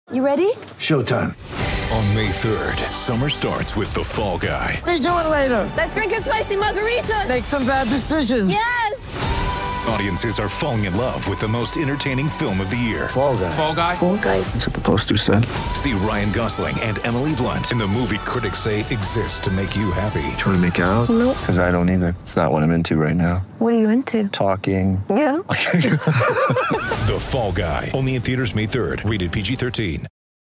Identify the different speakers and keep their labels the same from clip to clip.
Speaker 1: You ready?
Speaker 2: Showtime.
Speaker 3: On May 3rd, summer starts with The Fall Guy.
Speaker 2: Let's do it later.
Speaker 1: Let's drink a spicy margarita.
Speaker 2: Make some bad decisions.
Speaker 1: Yes!
Speaker 3: Audiences are falling in love with the most entertaining film of the year.
Speaker 2: Fall Guy.
Speaker 4: Fall Guy?
Speaker 1: Fall guy.
Speaker 2: That's what the poster said.
Speaker 3: See Ryan Gosling and Emily Blunt in the movie critics say exists to make you happy.
Speaker 2: Trying to make it out?
Speaker 1: Nope.
Speaker 2: Because I don't either. It's not what I'm into right now.
Speaker 1: What are you into?
Speaker 2: Talking.
Speaker 1: Yeah.
Speaker 3: The Fall Guy. Only in theaters May 3rd. Rated PG-13.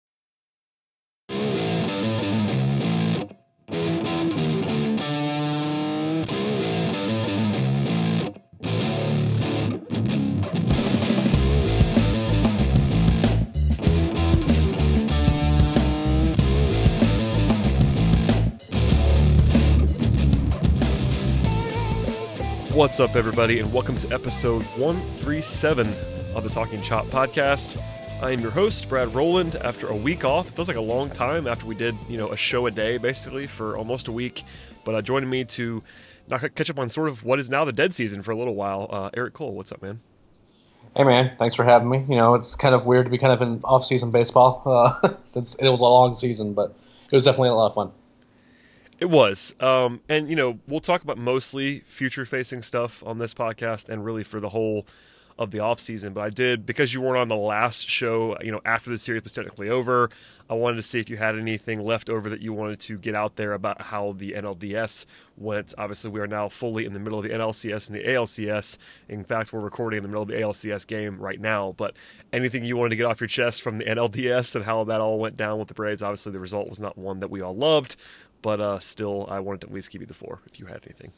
Speaker 5: What's up, everybody, and welcome to episode 137 of the Talking Chop podcast. I am your host, Brad Rowland. After a week off, it feels like a long time after we did, a show a day, basically, for almost a week. But joining me to catch up on sort of what is now the dead season for a little while, Eric Cole. What's up, man?
Speaker 4: Hey, man. Thanks for having me. It's kind of weird to be kind of in off-season baseball since it was a long season, but it was definitely a lot of fun.
Speaker 5: It was. And, we'll talk about mostly future-facing stuff on this podcast and really for the whole of the offseason. But I did, because you weren't on the last show, after the series was technically over, I wanted to see if you had anything left over that you wanted to get out there about how the NLDS went. Obviously, we are now fully in the middle of the NLCS and the ALCS. In fact, we're recording in the middle of the ALCS game right now. But anything you wanted to get off your chest from the NLDS and how that all went down with the Braves? Obviously, the result was not one that we all loved. But still, I wanted to at least give you the floor if you had anything.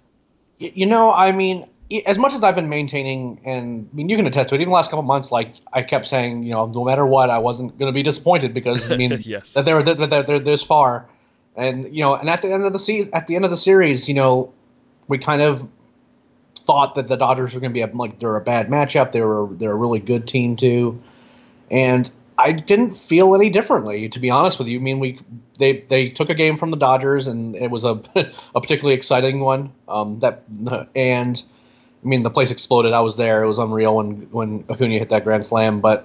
Speaker 4: As much as I've been maintaining, and you can attest to it, even the last couple of months, I kept saying, no matter what, I wasn't going to be disappointed because
Speaker 5: yes.
Speaker 4: that they're this far, and and at the end of the series, we kind of thought that the Dodgers were going to be they're a bad matchup. They're a really good team too, and I didn't feel any differently, to be honest with you. They took a game from the Dodgers, and it was a particularly exciting one. The place exploded. I was there. It was unreal when Acuna hit that grand slam. But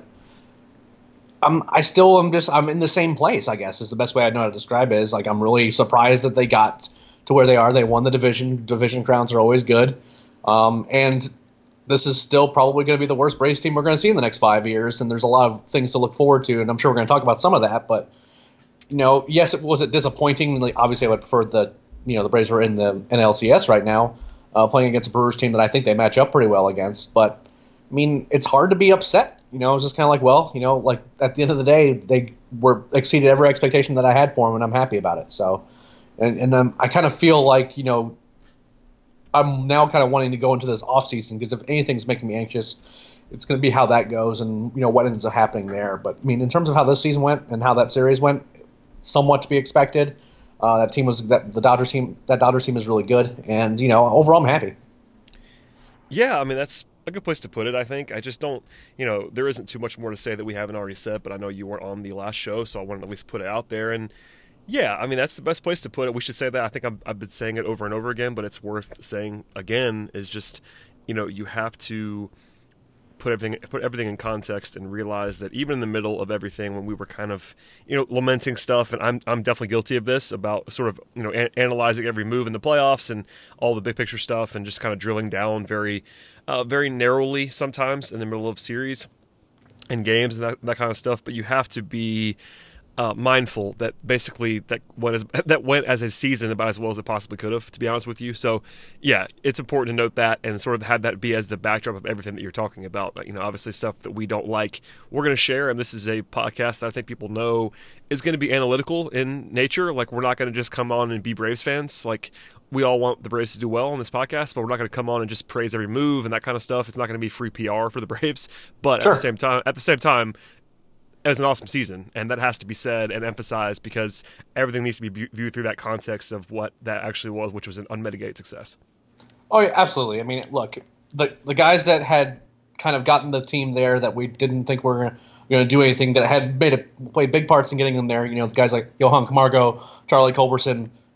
Speaker 4: I'm in the same place, I guess, is the best way I know how to describe it. I'm really surprised that they got to where they are. They won the division. Division crowns are always good. And this is still probably going to be the worst Braves team we're going to see in the next 5 years, and there's a lot of things to look forward to, and I'm sure we're going to talk about some of that. But yes, was it disappointing? Obviously, I would prefer that the Braves were in the NLCS right now, playing against a Brewers team that I think they match up pretty well against. But it's hard to be upset. It's just kind of at the end of the day, they exceeded every expectation that I had for them, and I'm happy about it. So, and I kind of feel like I'm now kind of wanting to go into this offseason because if anything's making me anxious, it's going to be how that goes and what ends up happening there. But in terms of how this season went and how that series went, somewhat to be expected. The Dodgers team is really good, and overall I'm happy.
Speaker 5: Yeah, that's a good place to put it. I think I just don't. There isn't too much more to say that we haven't already said. But I know you weren't on the last show, so I wanted to at least put it out there. And yeah, that's the best place to put it. We should say that. I think I've been saying it over and over again, but it's worth saying again. Is just you have to put everything in context and realize that even in the middle of everything, when we were kind of lamenting stuff, and I'm definitely guilty of this about sort of analyzing every move in the playoffs and all the big picture stuff, and just kind of drilling down very very narrowly sometimes in the middle of series and games and that kind of stuff. But you have to be mindful that basically that went as a season about as well as it possibly could have, to be honest with you. So yeah, it's important to note that and sort of have that be as the backdrop of everything that you're talking about. Obviously stuff that we don't like, we're going to share, and this is a podcast that I think people know is going to be analytical in nature. We're not going to just come on and be Braves fans. We all want the Braves to do well on this podcast, but we're not going to come on and just praise every move and that kind of stuff. It's not going to be free PR for the Braves, but
Speaker 4: sure.
Speaker 5: At the same time, it was an awesome season, and that has to be said and emphasized because everything needs to be viewed through that context of what that actually was, which was an unmitigated success.
Speaker 4: Oh, yeah, absolutely. Look, the guys that had kind of gotten the team there that we didn't think were going to do anything, that had played big parts in getting them there, the guys like Johan Camargo, Charlie Culberson,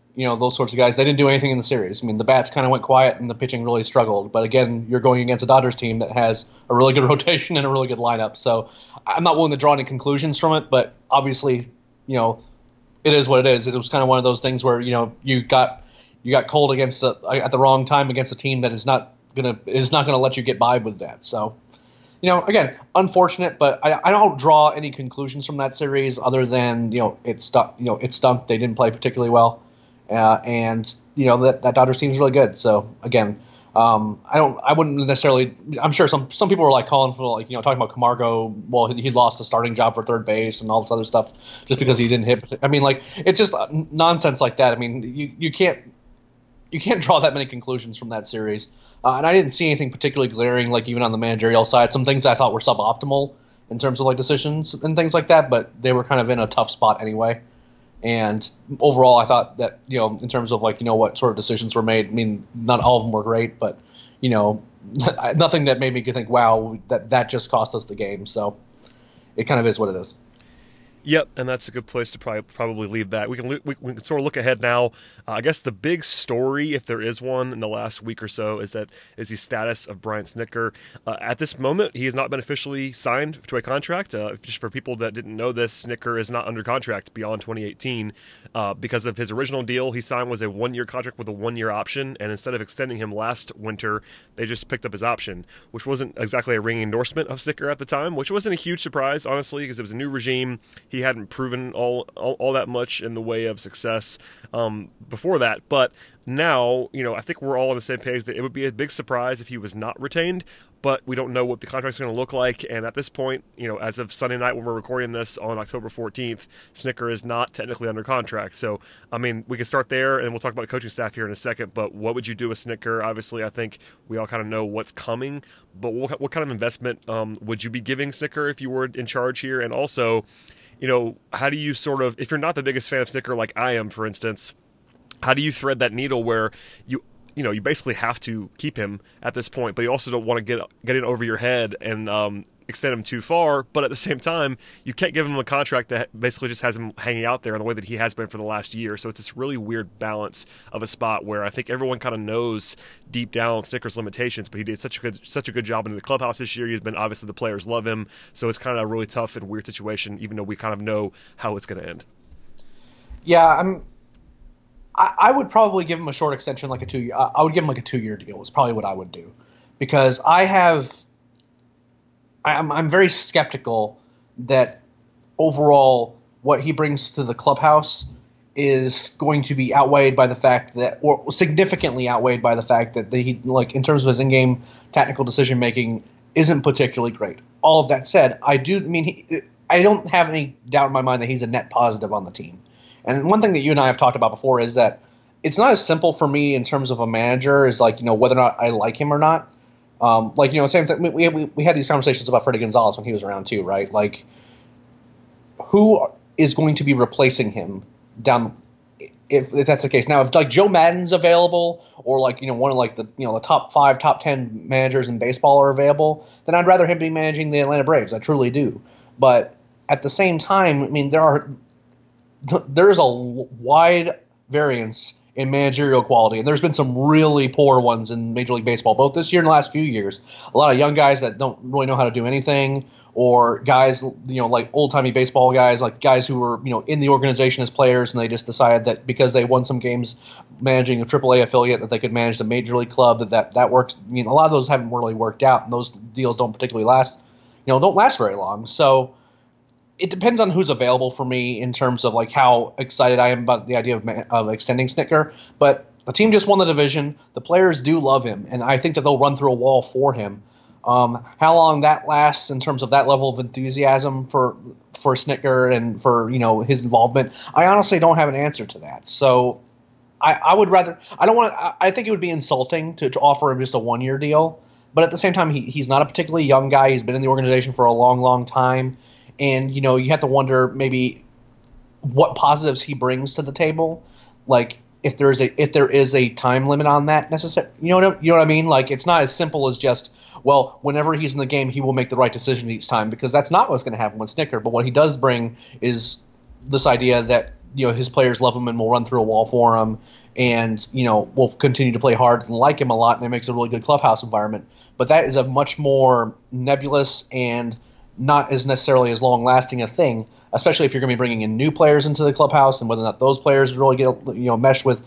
Speaker 4: those sorts of guys. They didn't do anything in the series. I mean, the bats kind of went quiet and the pitching really struggled. But again, you're going against a Dodgers team that has a really good rotation and a really good lineup. So I'm not willing to draw any conclusions from it. But obviously, it is what it is. It was kind of one of those things where you got cold at the wrong time against a team that is not gonna let you get by with that. So. Again, unfortunate, but I don't draw any conclusions from that series other than it stunk. It stunk. They didn't play particularly well, and that Dodgers team is really good. So again, I wouldn't necessarily. I'm sure some people were like calling for talking about Camargo. Well, he lost the starting job for third base and all this other stuff just because he didn't hit. I mean, it's just nonsense like that. I mean, you can't draw that many conclusions from that series. And I didn't see anything particularly glaring, even on the managerial side. Some things I thought were suboptimal in terms of decisions and things like that, but they were kind of in a tough spot anyway. And overall, I thought that in terms of what sort of decisions were made. I mean, not all of them were great, but nothing that made me think, wow, that just cost us the game. So it kind of is what it is.
Speaker 5: Yep, and that's a good place to probably leave that. We can sort of look ahead now. I guess the big story, if there is one, in the last week or so is the status of Brian Snitker. At this moment, he has not been officially signed to a contract. Just for people that didn't know this, Snitker is not under contract beyond 2018 because of his original deal. He signed was a 1-year contract with a 1-year option, and instead of extending him last winter, they just picked up his option, which wasn't exactly a ringing endorsement of Snitker at the time, which wasn't a huge surprise, honestly, because it was a new regime. He hadn't proven all that much in the way of success before that. But now, I think we're all on the same page that it would be a big surprise if he was not retained, but we don't know what the contract's going to look like. And at this point, as of Sunday night when we're recording this on October 14th, Snitker is not technically under contract. So, I mean, we can start there, and we'll talk about the coaching staff here in a second, but what would you do with Snitker? Obviously, I think we all kind of know what's coming, but what kind of investment would you be giving Snitker if you were in charge here? And also, how do you sort of, if you're not the biggest fan of Snitker like I am, for instance, how do you thread that needle where you basically have to keep him at this point, but you also don't want to get in over your head and extend him too far, but at the same time, you can't give him a contract that basically just has him hanging out there in the way that he has been for the last year. So it's this really weird balance of a spot where I think everyone kind of knows deep down Snitker's limitations, but he did such a good job in the clubhouse this year. He's been, obviously the players love him, so it's kind of a really tough and weird situation, even though we kind of know how it's going to end.
Speaker 4: Yeah, I would probably give him a short extension, like a 2-year. I would give him a 2-year deal. Is probably what I would do, because I'm very skeptical that overall what he brings to the clubhouse is going to be outweighed by the fact that, or significantly outweighed by the fact that he, in terms of his in-game technical decision making, isn't particularly great. all of that said, I don't have any doubt in my mind that he's a net positive on the team. And one thing that you and I have talked about before is that it's not as simple for me in terms of a manager as whether or not I like him or not. Same thing. We had these conversations about Freddie Gonzalez when he was around too, right? Like, who is going to be replacing him down if that's the case? Now, if Joe Madden's available, or one of the top 5, top 10 managers in baseball are available, then I'd rather him be managing the Atlanta Braves. I truly do. But at the same time, I mean, there is a wide variance in managerial quality, and there's been some really poor ones in Major League Baseball, both this year and the last few years. A lot of young guys that don't really know how to do anything, or guys, like old-timey baseball guys, like guys who were, in the organization as players, and they just decided that because they won some games managing a AAA affiliate that they could manage the Major League club, that works. I mean, a lot of those haven't really worked out, and those deals don't particularly don't last very long. So it depends on who's available for me in terms of how excited I am about the idea of extending Snitker. But the team just won the division. The players do love him, and I think that they'll run through a wall for him. How long that lasts in terms of that level of enthusiasm for Snitker and for his involvement, I honestly don't have an answer to that. So I would rather – I think it would be insulting to offer him just a 1-year deal. But at the same time, he's not a particularly young guy. He's been in the organization for a long, long time. And, you have to wonder maybe what positives he brings to the table. Like, if there is a time limit on that necessary, you know what I mean? Like, it's not as simple as just, well, whenever he's in the game, he will make the right decision each time, because that's not what's going to happen with Snitker. But what he does bring is this idea that his players love him and will run through a wall for him, and will continue to play hard and like him a lot, and it makes a really good clubhouse environment. But that is a much more nebulous and not as necessarily as long-lasting a thing, especially if you're going to be bringing in new players into the clubhouse, and whether or not those players really get mesh with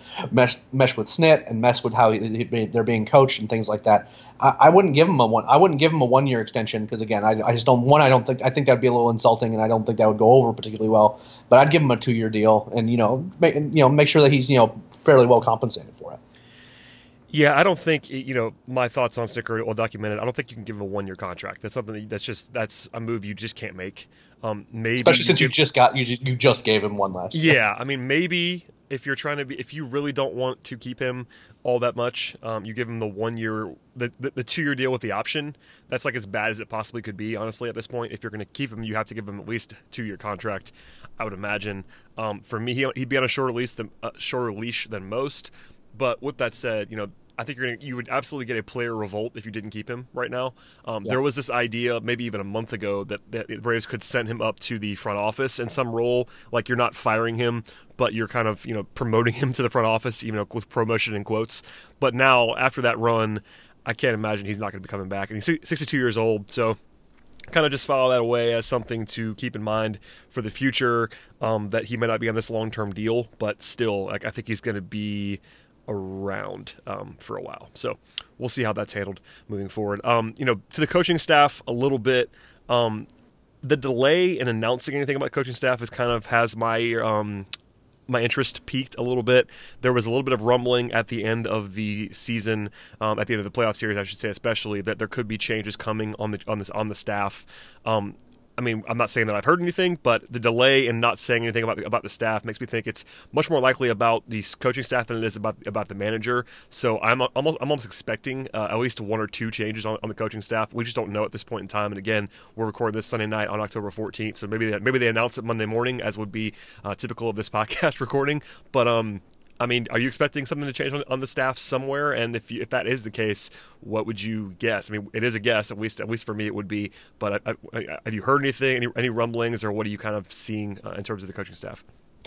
Speaker 4: Snit and mesh with how they're being coached and things like that. I wouldn't give him a 1-year extension because, again, I just don't. One, I think that'd be a little insulting, and I don't think that would go over particularly well. But I'd give him a 2-year deal, and make sure that he's fairly well compensated for it.
Speaker 5: Yeah, I don't think my thoughts on Snitker are well documented. I don't think you can give him a 1-year contract. That's something that's a move you just can't make. Maybe
Speaker 4: especially since you just gave him one last year.
Speaker 5: Yeah, I mean, maybe if you really don't want to keep him all that much, you give him the 1-year, the 2-year deal with the option. That's like as bad as it possibly could be, honestly. At this point, if you're going to keep him, you have to give him at least a 2-year contract, I would imagine. For me, he'd be on a shorter leash than most. But with that said, I think you would absolutely get a player revolt if you didn't keep him right now. There was this idea, maybe even a month ago, that the Braves could send him up to the front office in some role, like you're not firing him, but you're kind of promoting him to the front office, with promotion in quotes. But now, after that run, I can't imagine he's not going to be coming back. And he's 62 years old, so kind of just file that away as something to keep in mind for the future, that he may not be on this long-term deal, but still, I think he's going to be around for a while. So we'll see how that's handled moving forward. To the coaching staff a little bit, the delay in announcing anything about the coaching staff has my interest peaked a little bit. There was a little bit of rumbling at the end of the season, at the end of the playoff series, I should say, especially, that there could be changes coming on the staff. I mean, I'm not saying that I've heard anything, but the delay in not saying anything about the staff makes me think it's much more likely about the coaching staff than it is about the manager. So I'm almost expecting at least 1 or 2 changes on the coaching staff. We just don't know at this point in time. And again, we're recording this Sunday night on October 14th, so maybe they announce it Monday morning, as would be typical of this podcast recording. But I mean, are you expecting something to change on the staff somewhere? And if that is the case, what would you guess? I mean, it is a guess, at least for me it would be. But have you heard anything, any rumblings, or what are you kind of seeing in terms of the coaching staff?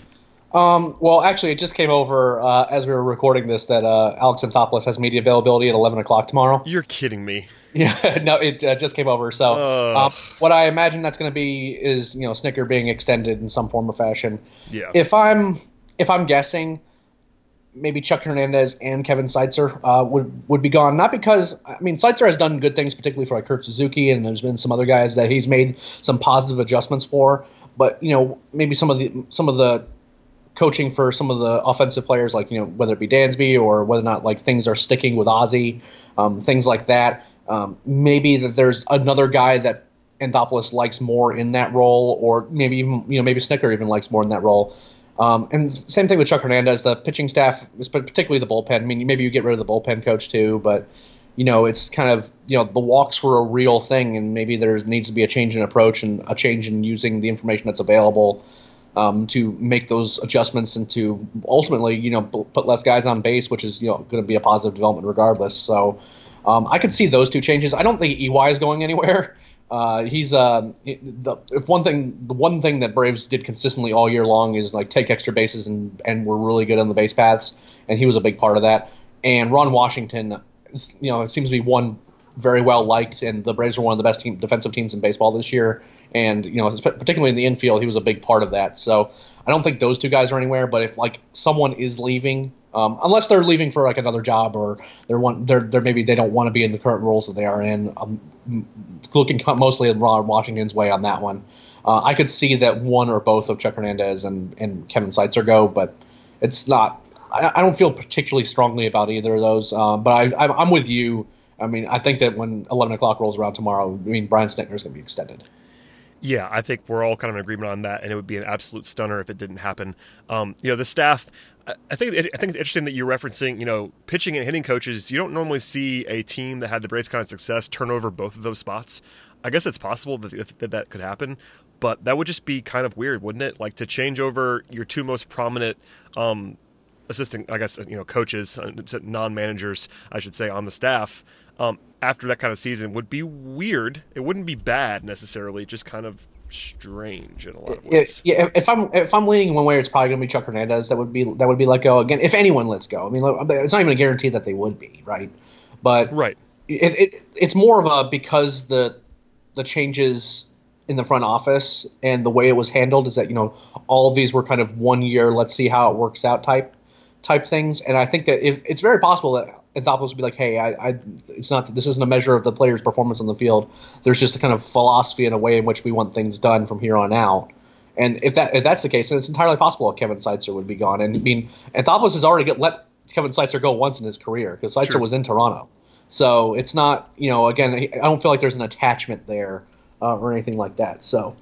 Speaker 4: Well, actually, it just came over as we were recording this that Alex Anthopoulos has media availability at 11 o'clock tomorrow.
Speaker 5: You're kidding me.
Speaker 4: Yeah, no, it just came over. So what I imagine that's going to be is Snitker being extended in some form or fashion.
Speaker 5: Yeah.
Speaker 4: If I'm guessing, maybe Chuck Hernandez and Kevin Seitzer would be gone. Not because, I mean, Seitzer has done good things, particularly for Kurt Suzuki, and there's been some other guys that he's made some positive adjustments for. But maybe some of the coaching for some of the offensive players, like whether it be Dansby or whether or not things are sticking with Ozzie, things like that. Maybe that there's another guy that Anthopoulos likes more in that role, or maybe even maybe Snitker even likes more in that role. And same thing with Chuck Hernandez, the pitching staff, particularly the bullpen. I mean, maybe you get rid of the bullpen coach too, but it's kind of the walks were a real thing, and maybe there needs to be a change in approach and a change in using the information that's available to make those adjustments and to ultimately put less guys on base, which is going to be a positive development regardless. So I could see those 2 changes. I don't think EY is going anywhere. He's the one thing that Braves did consistently all year long is take extra bases and were really good on the base paths, and he was a big part of that. And Ron Washington, it seems to be one very well liked, and the Braves are one of the best defensive teams in baseball this year. And particularly in the infield, he was a big part of that. So I don't think those 2 guys are anywhere. But if someone is leaving, unless they're leaving for another job, or they're maybe they don't want to be in the current roles that they are in, looking mostly at Ron Washington's way on that one. I could see that one or both of Chuck Hernandez and Kevin Seitzer go, but it's not. I don't feel particularly strongly about either of those. But I'm with you. I mean, I think that when 11 o'clock rolls around tomorrow, Brian Snitker is going to be extended.
Speaker 5: Yeah, I think we're all kind of in agreement on that, and it would be an absolute stunner if it didn't happen. The staff, I think it's interesting that you're referencing, pitching and hitting coaches. You don't normally see a team that had the Braves kind of success turn over both of those spots. I guess it's possible that could happen, but that would just be kind of weird, wouldn't it? To change over your 2 most prominent assistant, I guess, coaches, non-managers, I should say, on the staff. After that kind of season would be weird. It wouldn't be bad necessarily, just kind of strange in a lot of ways.
Speaker 4: Yeah, if I'm leaning one way, it's probably going to be Chuck Hernandez that would be let go again. If anyone lets go, I mean, it's not even a guarantee that they would be, right? But
Speaker 5: Right.
Speaker 4: It's more of a because the changes in the front office and the way it was handled is that all of these were kind of 1 year, let's see how it works out type things. And I think that if it's very possible that Anthopoulos would be like, hey, it's not, this isn't a measure of the player's performance on the field. There's just a kind of philosophy and a way in which we want things done from here on out. And if that's the case, then it's entirely possible that Kevin Seitzer would be gone. And I mean, Anthopoulos has already let Kevin Seitzer go once in his career because Seitzer was in Toronto. So it's not, again, I don't feel like there's an attachment there or anything like that. So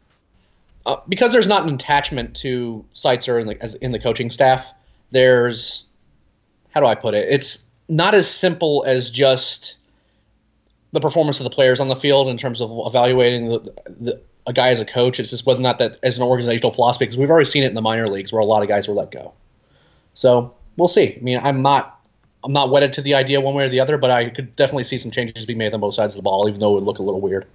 Speaker 4: because there's not an attachment to Seitzer in the coaching staff, there's, how do I put it? It's not as simple as just the performance of the players on the field in terms of evaluating a guy as a coach. It's just whether or not that as an organizational philosophy, because we've already seen it in the minor leagues where a lot of guys were let go. So we'll see. I mean, I'm not wedded to the idea one way or the other, but I could definitely see some changes being made on both sides of the ball, even though it would look a little weird.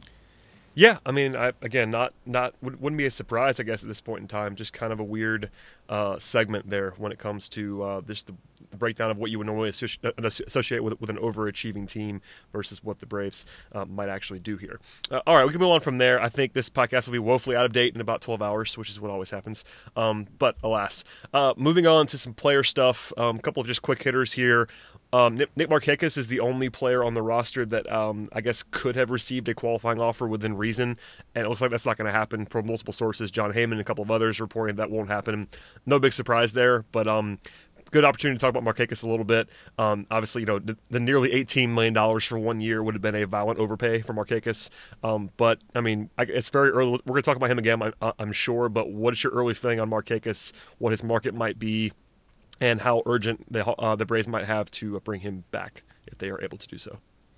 Speaker 5: Yeah, I mean, wouldn't be a surprise, I guess, at this point in time. Just kind of a weird segment there when it comes to just the breakdown of what you would normally associate with an overachieving team versus what the Braves might actually do here. All right, we can move on from there. I think this podcast will be woefully out of date in about 12 hours, which is what always happens. But alas. Moving on to some player stuff, a couple of just quick hitters here. Nick Markakis is the only player on the roster that I guess could have received a qualifying offer within reason, and it looks like that's not going to happen from multiple sources. John Heyman and a couple of others reporting that won't happen. No big surprise there, but good opportunity to talk about Markakis a little bit. Obviously, the nearly $18 million for 1 year would have been a violent overpay for Markakis. But, I mean, it's very early. We're going to talk about him again, I'm sure, but what is your early feeling on Markakis, what his market might be, and how urgent the Braves might have to bring him back if they are able to do so?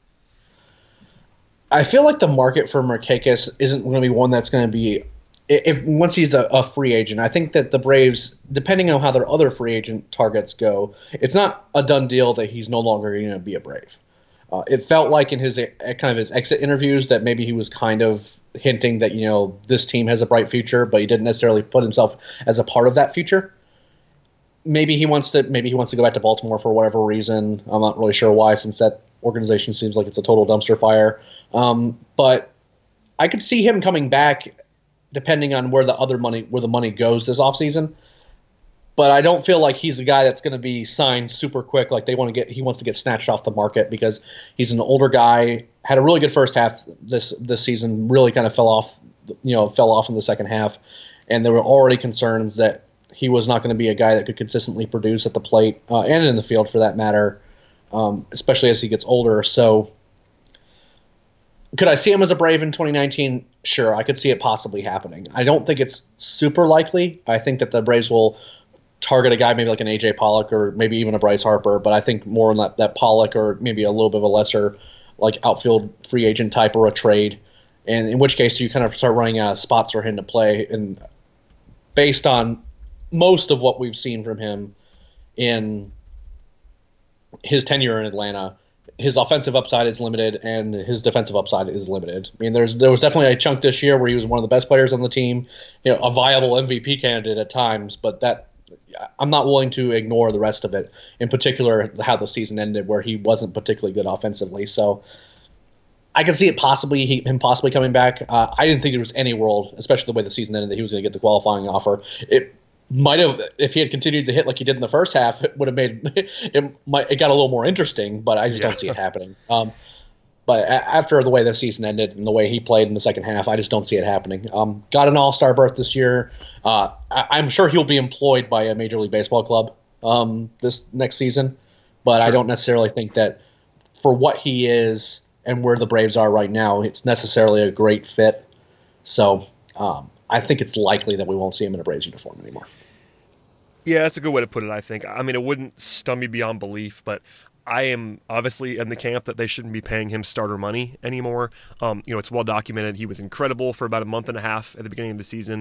Speaker 4: I feel like the market for Markakis isn't going to be one that's going to be once he's a free agent. I think that the Braves, depending on how their other free agent targets go, it's not a done deal that he's no longer going to be a Brave. It felt like in his exit interviews that maybe he was kind of hinting that this team has a bright future, but he didn't necessarily put himself as a part of that future. Maybe he wants to go back to Baltimore for whatever reason. I'm not really sure why, since that organization seems like it's a total dumpster fire. But I could see him coming back depending on where the money goes this offseason. But I don't feel like he's a guy that's going to be signed super quick. Like he wants to get snatched off the market because he's an older guy, had a really good first half this season, really kind of fell off in the second half. And there were already concerns that he was not going to be a guy that could consistently produce at the plate and in the field for that matter, especially as he gets older. So could I see him as a Brave in 2019? Sure, I could see it possibly happening. I don't think it's super likely. I think that the Braves will target a guy maybe like an A.J. Pollock or maybe even a Bryce Harper, but I think more on that Pollock or maybe a little bit of a lesser like outfield free agent type or a trade, and in which case you kind of start running out of spots for him to play. And based on most of what we've seen from him in his tenure in Atlanta, his offensive upside is limited and his defensive upside is limited. I mean, there was definitely a chunk this year where he was one of the best players on the team, a viable MVP candidate at times, but that I'm not willing to ignore the rest of it, in particular how the season ended where he wasn't particularly good offensively. So I can see it him possibly coming back. I didn't think there was any world, especially the way the season ended, that he was going to get the qualifying offer. It might have, if he had continued to hit like he did in the first half, it would have made it got a little more interesting. But I just don't see it happening. But after the way the season ended and the way he played in the second half, I just don't see it happening. Got an All-Star berth this year. I'm sure he'll be employed by a Major League Baseball club this next season, but sure. I don't necessarily think that for what he is and where the Braves are right now, it's necessarily a great fit. So I think it's likely that we won't see him in a Braves uniform anymore.
Speaker 5: Yeah, that's a good way to put it, I think. I mean, it wouldn't stun me beyond belief, but I am obviously in the camp that they shouldn't be paying him starter money anymore. It's well documented. He was incredible for about a month and a half at the beginning of the season,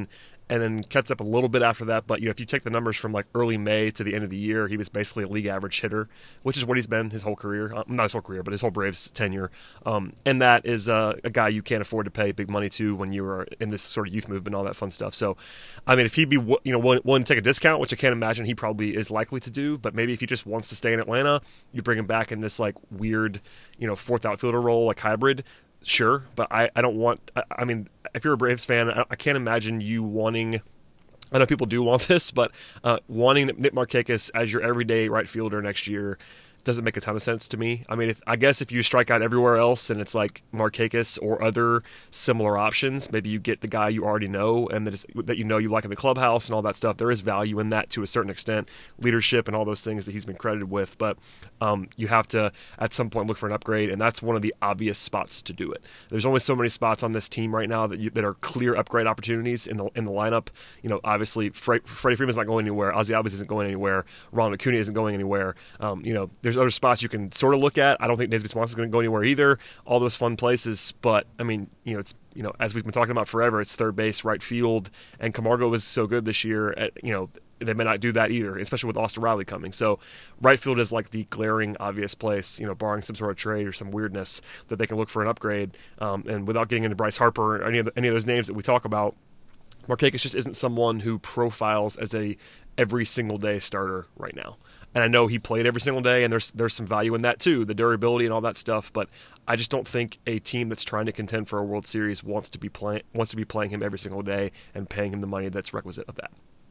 Speaker 5: and then kept up a little bit after that. But if you take the numbers from like early May to the end of the year, he was basically a league average hitter, which is what he's been his whole career. Not his whole career, but his whole Braves tenure. And that is a guy you can't afford to pay big money to when you are in this sort of youth movement, all that fun stuff. So, I mean, if he'd be willing to take a discount, which I can't imagine he probably is likely to do, but maybe if he just wants to stay in Atlanta, you bring him back in this like weird, fourth outfielder role, like hybrid. Sure, but I don't want. I mean, if you're a Braves fan, I can't imagine you wanting. I know people do want this, but wanting Nick Markakis as your everyday right fielder next year doesn't make a ton of sense to me. I mean, I guess if you strike out everywhere else and it's like Markakis or other similar options, maybe you get the guy you already know and that you like in the clubhouse and all that stuff. There is value in that to a certain extent, leadership and all those things that he's been credited with. But you have to at some point look for an upgrade, and that's one of the obvious spots to do it. There's only so many spots on this team right now that are clear upgrade opportunities in the lineup. Obviously Freddie Freeman's not going anywhere. Ozzie Albies isn't going anywhere. Ronald Acuna isn't going anywhere. There's other spots you can sort of look at. I don't think Dansby Swanson's going to go anywhere either. All those fun places, but I mean, it's as we've been talking about forever, it's third base, right field, and Camargo was so good this year. They may not do that either, especially with Austin Riley coming. So, right field is like the glaring, obvious place. Barring some sort of trade or some weirdness that they can look for an upgrade. And without getting into Bryce Harper or any of those names that we talk about, Markakis just isn't someone who profiles as a every single day starter right now. And I know he played every single day, and there's some value in that too, the durability and all that stuff. But I just don't think a team that's trying to contend for a World Series wants to be playing him every single day and paying him the money that's requisite of that.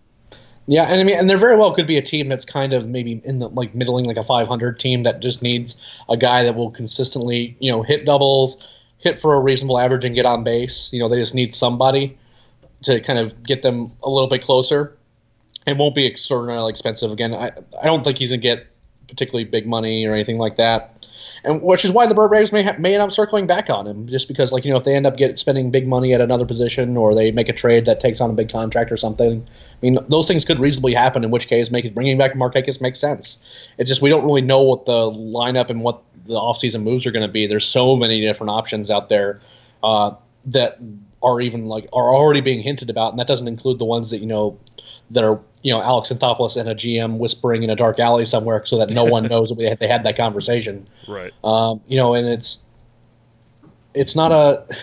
Speaker 4: Yeah, and I mean, and there very well could be a team that's kind of maybe in the like middling, like a 500 team that just needs a guy that will consistently, hit doubles, hit for a reasonable average, and get on base. They just need somebody to kind of get them a little bit closer. It won't be extraordinarily expensive. Again, I don't think he's going to get particularly big money or anything like that, and which is why the Braves may end up circling back on him, just because if they end up spending big money at another position, or they make a trade that takes on a big contract or something. I mean, those things could reasonably happen, in which case bringing back Markakis makes sense. It's just we don't really know what the lineup and what the offseason moves are going to be. There's so many different options out there that are already being hinted about, and that doesn't include the ones that that are Alex Anthopoulos and a GM whispering in a dark alley somewhere so that no one knows that they had that conversation. Right. And it's not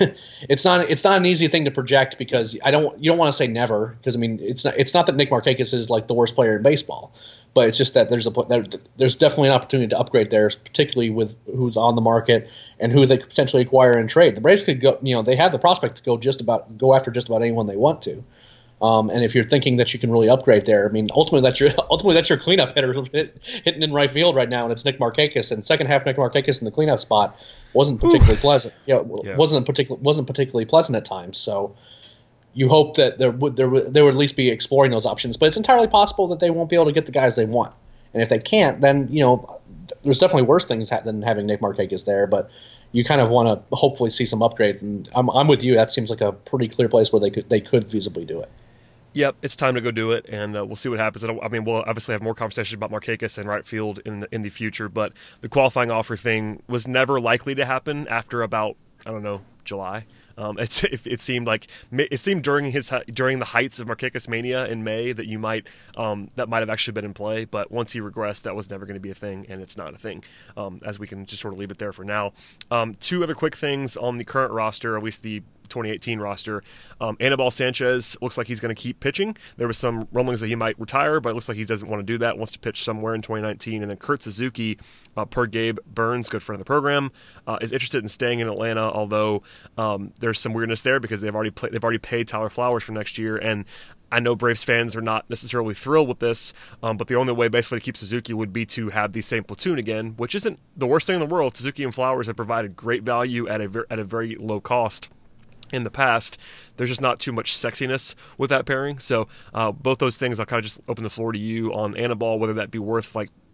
Speaker 4: an easy thing to project, because you don't want to say never, because I mean it's not that Nick Markakis is like the worst player in baseball, but it's just that there's definitely an opportunity to upgrade there, particularly with who's on the market and who they could potentially acquire and trade. The Braves could go, they have the prospect to go after just about anyone they want to. And if you're thinking that you can really upgrade there, I mean, ultimately that's your cleanup hitter hitting in right field right now, and it's Nick Markakis. And second half Nick Markakis in the cleanup spot wasn't particularly pleasant. Wasn't particularly pleasant at times. So you hope that they would at least be exploring those options. But it's entirely possible that they won't be able to get the guys they want. And if they can't, then there's definitely worse things than having Nick Markakis there. But you kind of want to hopefully see some upgrades. And I'm with you. That seems like a pretty clear place where they could feasibly do it.
Speaker 5: Yep, it's time to go do it, and we'll see what happens. I mean, we'll obviously have more conversations about Markakis and right field in the future, but the qualifying offer thing was never likely to happen after about, July. It seemed during the heights of Markakis mania in May that that might have actually been in play, but once he regressed, that was never going to be a thing, and it's not a thing. As we can just sort of leave it there for now. Two other quick things on the current roster, or at least the 2018 roster. Anibal Sanchez looks like he's going to keep pitching. There was some rumblings that he might retire, but it looks like he doesn't want to do that, wants to pitch somewhere in 2019. And then Kurt Suzuki, per Gabe Burns, good friend of the program, is interested in staying in Atlanta, although there's some weirdness there because they've already paid Tyler Flowers for next year, and I know Braves fans are not necessarily thrilled with this, but the only way basically to keep Suzuki would be to have the same platoon again, which isn't the worst thing in the world. Suzuki and Flowers have provided great value at a very low cost in the past. There's just not too much sexiness with that pairing. So both those things, I'll kind of just open the floor to you on Anibal, whether that be worth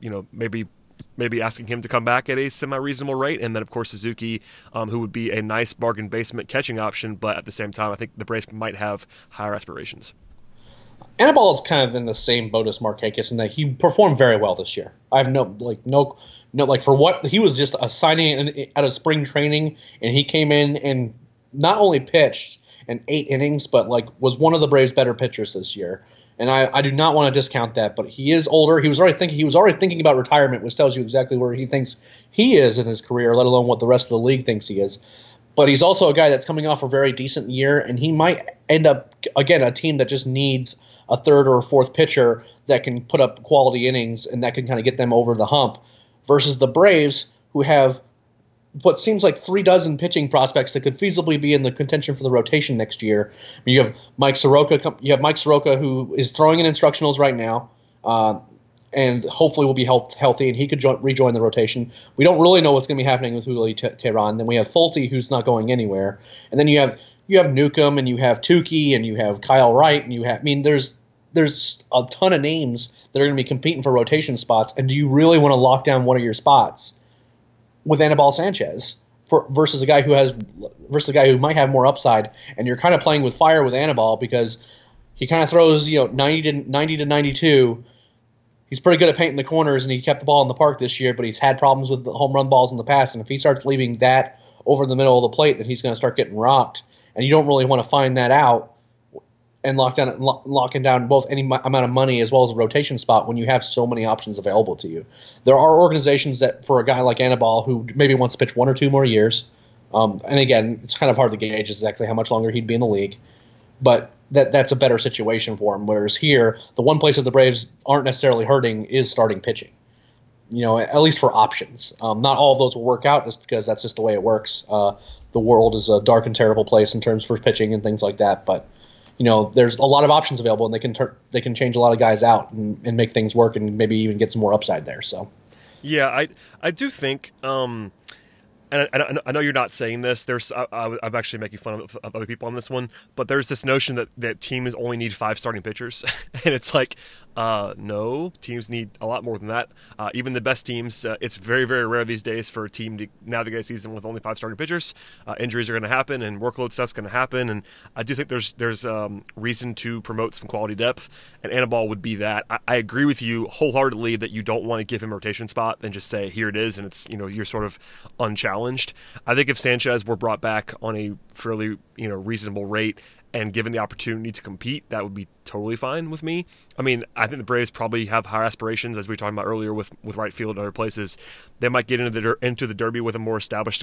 Speaker 5: maybe asking him to come back at a semi-reasonable rate, and then of course Suzuki, who would be a nice bargain basement catching option, but at the same time I think the Braves might have higher aspirations.
Speaker 4: Anibal is kind of in the same boat as Markakis in that he performed very well this year. I have no for what he was, just a signing out of spring training, and he came in and not only pitched and 8 innings, but like was one of the Braves' better pitchers this year. And I do not want to discount that, but he is older. He was already thinking about retirement, which tells you exactly where he thinks he is in his career, let alone what the rest of the league thinks he is. But he's also a guy that's coming off a very decent year, and he might end up, again, a team that just needs a third or a fourth pitcher that can put up quality innings and that can kind of get them over the hump, versus the Braves, who have what seems like 36 pitching prospects that could feasibly be in the contention for the rotation next year. I mean, you have Mike Soroka, who is throwing in instructionals right now, and hopefully will be healthy, and he could rejoin the rotation. We don't really know what's going to be happening with Julio Teheran. Then we have Fulte, who's not going anywhere, and then you have Newcomb, and you have Tukey, and you have Kyle Wright, and there's a ton of names that are going to be competing for rotation spots. And do you really want to lock down one of your spots with Anibal Sanchez versus a guy who might have more upside? And you're kind of playing with fire with Anibal because he kind of throws 90 to 92. He's pretty good at painting the corners, and he kept the ball in the park this year, but he's had problems with the home run balls in the past. And if he starts leaving that over the middle of the plate, then he's going to start getting rocked. And you don't really want to find that out and locking down both any amount of money as well as a rotation spot when you have so many options available to you. There are organizations that, for a guy like Anibal, who maybe wants to pitch 1 or 2 more years, and again, it's kind of hard to gauge exactly how much longer he'd be in the league, but that's a better situation for him. Whereas here, the one place that the Braves aren't necessarily hurting is starting pitching. At least for options. Not all of those will work out just because that's just the way it works. The world is a dark and terrible place in terms for pitching and things like that, but there's a lot of options available, and they can change a lot of guys out and make things work, and maybe even get some more upside there. So,
Speaker 5: yeah, I do think, and I know you're not saying this. I'm actually making fun of other people on this one, but there's this notion that teams only need 5 starting pitchers, and it's like, no, teams need a lot more than that. Even the best teams, it's very, very rare these days for a team to navigate a season with only 5 starting pitchers. Injuries are going to happen, and workload stuff's going to happen, and I do think there's reason to promote some quality depth, and Anibal would be that. I agree with you wholeheartedly that you don't want to give him a rotation spot and just say, here it is, and it's, you're sort of unchallenged. I think if Sanchez were brought back on a fairly, reasonable rate and given the opportunity to compete, that would be totally fine with me. I mean, I think the Braves probably have higher aspirations, as we were talking about earlier with right field and other places. They might get into the Derby with a more established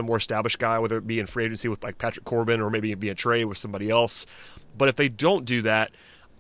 Speaker 5: guy, whether it be in free agency with like Patrick Corbin or maybe be a trade with somebody else. But if they don't do that,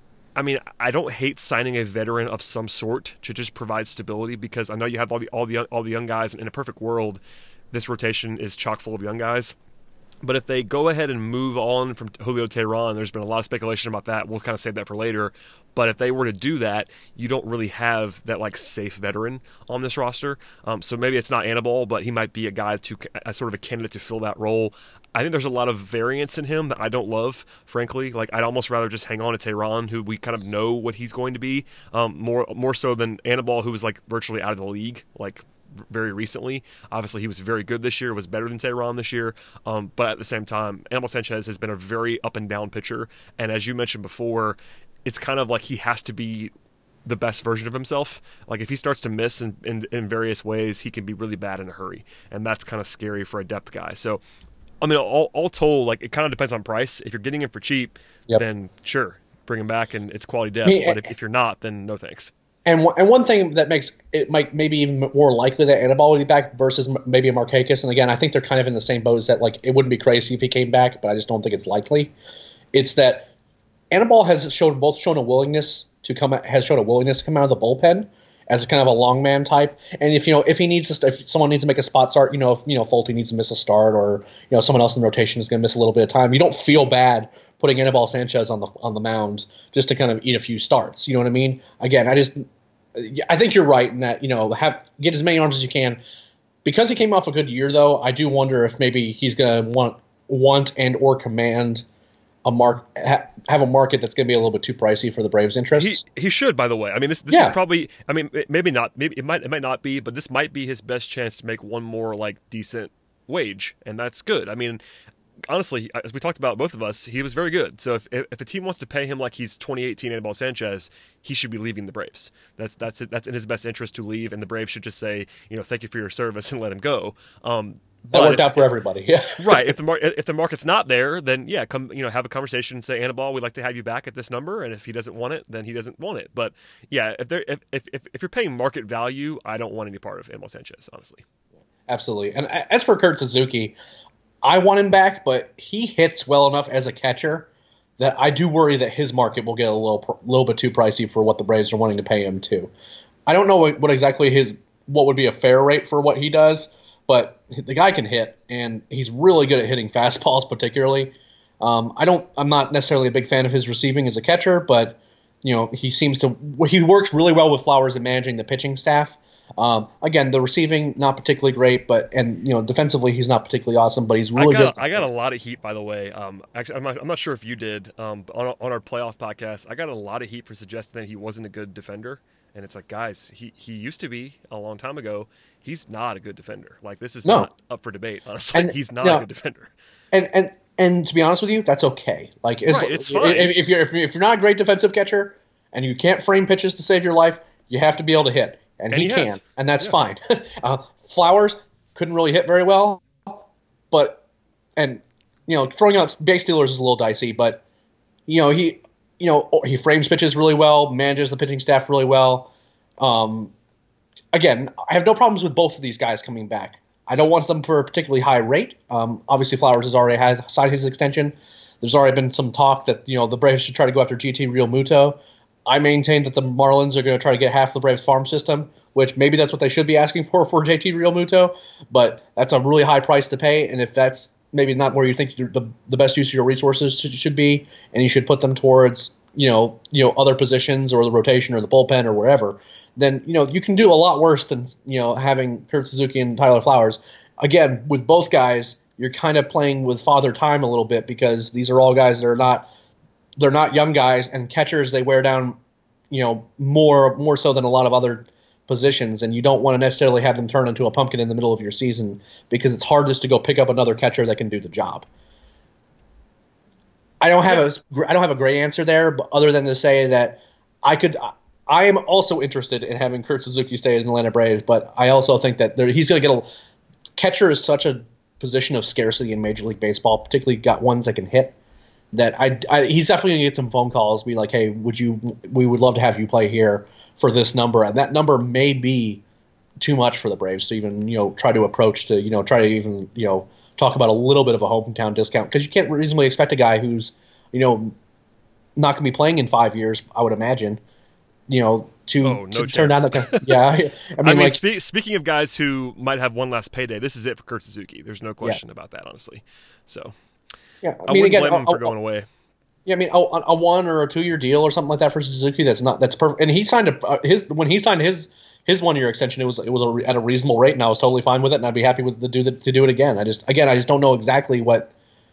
Speaker 5: I mean, I don't hate signing a veteran of some sort to just provide stability, because I know you have all the young guys, and in a perfect world, this rotation is chock full of young guys. But if they go ahead and move on from Julio Teheran, there's been a lot of speculation about that. We'll kind of save that for later. But if they were to do that, you don't really have that like safe veteran on this roster. So maybe it's not Anibal, but he might be a guy as sort of a candidate to fill that role. I think there's a lot of variance in him that I don't love, frankly. Like, I'd almost rather just hang on to Teheran, who we kind of know what he's going to be, more so than Anibal, who was like virtually out of the league, like very recently. Obviously, he was very good this year, was better than Teheran this year, but at the same time, Anibal Sanchez has been a very up and down pitcher, and as you mentioned before, it's kind of like he has to be the best version of himself. Like, if he starts to miss in various ways, he can be really bad in a hurry, and that's kind of scary for a depth guy. So, I mean, all told, like, it kind of depends on price. If you're getting him for cheap, then sure, bring him back, and it's quality depth. But if you're not, then no thanks.
Speaker 4: And one thing that makes it maybe even more likely that Anibal would be back versus maybe a Markakis, and again, I think they're kind of in the same boat, is that like it wouldn't be crazy if he came back, but I just don't think it's likely. It's that Anibal has shown a willingness to come out of the bullpen as kind of a long man type, and if someone needs to make a spot start, if Fulte needs to miss a start, or someone else in the rotation is going to miss a little bit of time, you don't feel bad putting Anibal Sanchez on the mound just to kind of eat a few starts. You know what I mean? Again, I think you're right in that get as many arms as you can. Because he came off a good year, though, I do wonder if maybe he's going to want and or command have a market that's going to be a little bit too pricey for the Braves' interests.
Speaker 5: He should, by the way. I mean, this is probably. I mean, maybe not. Maybe it might not be, but this might be his best chance to make one more like decent wage, and that's good. I mean, honestly, as we talked about, both of us, he was very good. So if a team wants to pay him like he's 2018 Anibal Sanchez, he should be leaving the Braves. That's in his best interest to leave, and the Braves should just say, thank you for your service and let him go.
Speaker 4: That worked out for everybody. Yeah.
Speaker 5: Right. If the market's not there, then yeah, come have a conversation and say, Anibal, we'd like to have you back at this number. And if he doesn't want it, then he doesn't want it. But yeah, if you're paying market value, I don't want any part of Anibal Sanchez, honestly.
Speaker 4: Absolutely. And as for Kurt Suzuki, I want him back, but he hits well enough as a catcher that I do worry that his market will get a little bit too pricey for what the Braves are wanting to pay him too. I don't know what exactly what would be a fair rate for what he does, but the guy can hit, and he's really good at hitting fastballs particularly. I'm not necessarily a big fan of his receiving as a catcher, but he works really well with Flowers and managing the pitching staff. Again, the receiving not particularly great, and defensively he's not particularly awesome, but he's really good.
Speaker 5: I got a lot of heat, by the way. Actually, I'm not sure if you did on our playoff podcast. I got a lot of heat for suggesting that he wasn't a good defender, and it's like, guys, he used to be a long time ago. He's not a good defender. Like, this is not up for debate. Honestly, he's not a good defender.
Speaker 4: And to be honest with you, that's okay. Like,
Speaker 5: it's fine.
Speaker 4: If you're not a great defensive catcher and you can't frame pitches to save your life, you have to be able to hit. And he can, and that's fine. Flowers couldn't really hit very well, throwing out base stealers is a little dicey, but he frames pitches really well, manages the pitching staff really well. Again, I have no problems with both of these guys coming back. I don't want them for a particularly high rate. Obviously, Flowers has signed his extension. There's already been some talk that the Braves should try to go after GT Real Muto. I maintain that the Marlins are going to try to get half the Braves farm system, which maybe that's what they should be asking for JT Real Muto, but that's a really high price to pay, and if that's maybe not where you think the best use of your resources should be, and you should put them towards other positions or the rotation or the bullpen or wherever, then you can do a lot worse than having Kurt Suzuki and Tyler Flowers. Again, with both guys, you're kind of playing with father time a little bit because these are all guys that are not. They're not young guys, and catchers they wear down, more so than a lot of other positions, and you don't want to necessarily have them turn into a pumpkin in the middle of your season because it's hard just to go pick up another catcher that can do the job. I don't have a great answer there, but other than to say that I am also interested in having Kurt Suzuki stay in the Atlanta Braves, but I also think that he's going to get catcher is such a position of scarcity in Major League Baseball, particularly got ones that can hit. That he's definitely gonna get some phone calls, be like, hey, we would love to have you play here for this number, and that number may be too much for the Braves to even try to approach to try to even talk about a little bit of a hometown discount, because you can't reasonably expect a guy who's not gonna be playing in 5 years, I would imagine, to turn down the I mean
Speaker 5: speaking of guys who might have one last payday, this is it for Kurt Suzuki. There's no question about that, honestly. So.
Speaker 4: Yeah,
Speaker 5: I wouldn't blame him for going away.
Speaker 4: Yeah, I mean, a 1 or a 2 year deal or something like that for Suzuki. That's perfect. And he signed when he signed his 1 year extension, it was at a reasonable rate, and I was totally fine with it, and I'd be happy to do it again. I just don't know exactly what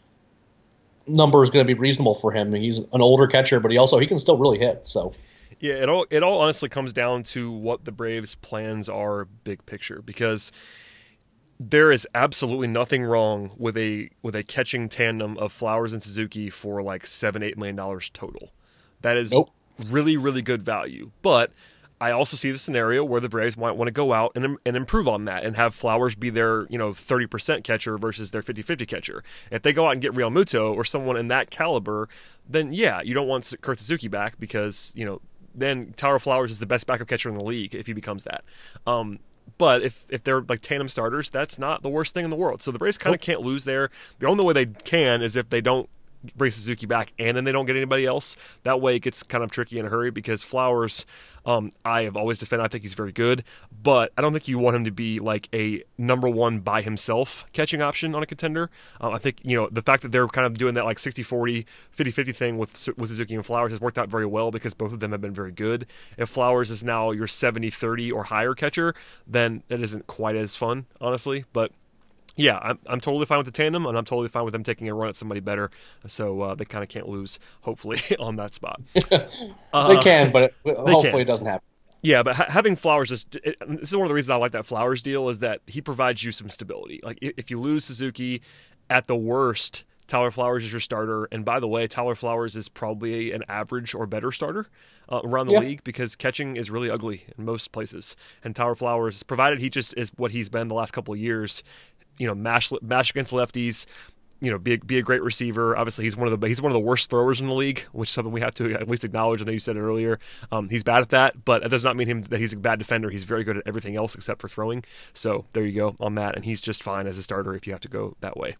Speaker 4: number is going to be reasonable for him. He's an older catcher, but he can still really hit. So.
Speaker 5: Yeah, it all honestly comes down to what the Braves' plans are, big picture, because. There is absolutely nothing wrong with a catching tandem of Flowers and Suzuki for like $7-8 million total. That is really, really good value. But I also see the scenario where the Braves might want to go out and improve on that and have Flowers be their 30% catcher versus their 50-50 catcher. If they go out and get Real Muto or someone in that caliber, then yeah, you don't want Kurt Suzuki back because then Tyler Flowers is the best backup catcher in the league if he becomes that. But if they're like tandem starters, that's not the worst thing in the world. So the Braves kind of can't lose there. The only way they can is if they don't bring Suzuki back and then they don't get anybody else. That way it gets kind of tricky in a hurry because Flowers, I have always defended. I think he's very good, but I don't think you want him to be like a number one by himself catching option on a contender. I think, the fact that they're kind of doing that like 60-40, 50-50 thing with Suzuki and Flowers has worked out very well because both of them have been very good. If Flowers is now your 70-30 or higher catcher, then it isn't quite as fun, honestly, but yeah, I'm totally fine with the tandem, and I'm totally fine with them taking a run at somebody better. So they kind of can't lose, hopefully, on that spot.
Speaker 4: They can, but hopefully it doesn't happen.
Speaker 5: Yeah, but having Flowers this is one of the reasons I like that Flowers deal is that he provides you some stability. Like if you lose Suzuki, at the worst, Tyler Flowers is your starter. And by the way, Tyler Flowers is probably an average or better starter around the league because catching is really ugly in most places. And Tyler Flowers, provided he just is what he's been the last couple of years, mash against lefties. Be a great receiver. Obviously, he's one of the worst throwers in the league, which is something we have to at least acknowledge. I know you said it earlier. He's bad at that, but it does not mean that he's a bad defender. He's very good at everything else except for throwing. So there you go on that, and he's just fine as a starter if you have to go that way.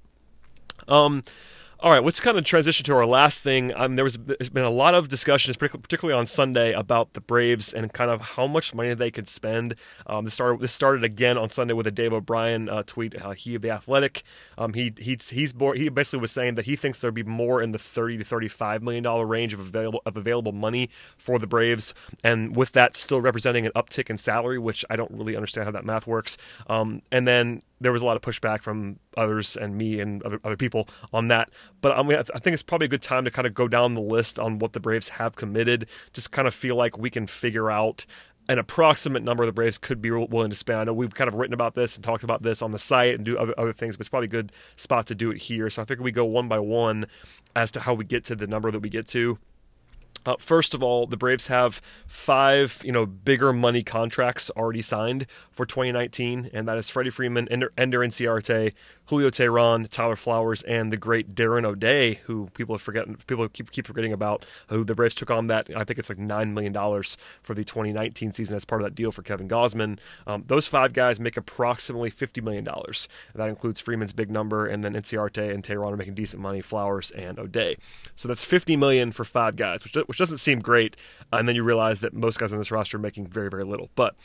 Speaker 5: All right, let's kind of transition to our last thing. There's been a lot of discussions, particularly on Sunday, about the Braves and kind of how much money they could spend. This started again on Sunday with a Dave O'Brien tweet. He of The Athletic. He basically was saying that he thinks there'd be more in the $30 to $35 million range of available money for the Braves, and with that still representing an uptick in salary, which I don't really understand how that math works. And then there was a lot of pushback from others and me and other people on that. But I think it's probably a good time to kind of go down the list on what the Braves have committed. Just kind of feel like we can figure out an approximate number the Braves could be willing to spend. I know we've kind of written about this and talked about this on the site and do other things, but it's probably a good spot to do it here. So I figure we go one by one as to how we get to the number that we get to. First of all, the Braves have 5, bigger money contracts already signed for 2019, and that is Freddie Freeman, Ender Inciarte, Julio Teheran, Tyler Flowers, and the great Darren O'Day, who people keep forgetting about, who the Braves took on that. I think it's like $9 million for the 2019 season as part of that deal for Kevin Gausman. Those 5 guys make approximately $50 million. That includes Freeman's big number, and then Inciarte and Teheran are making decent money, Flowers and O'Day. So that's $50 million for 5 guys, which doesn't seem great, and then you realize that most guys on this roster are making very, very little. But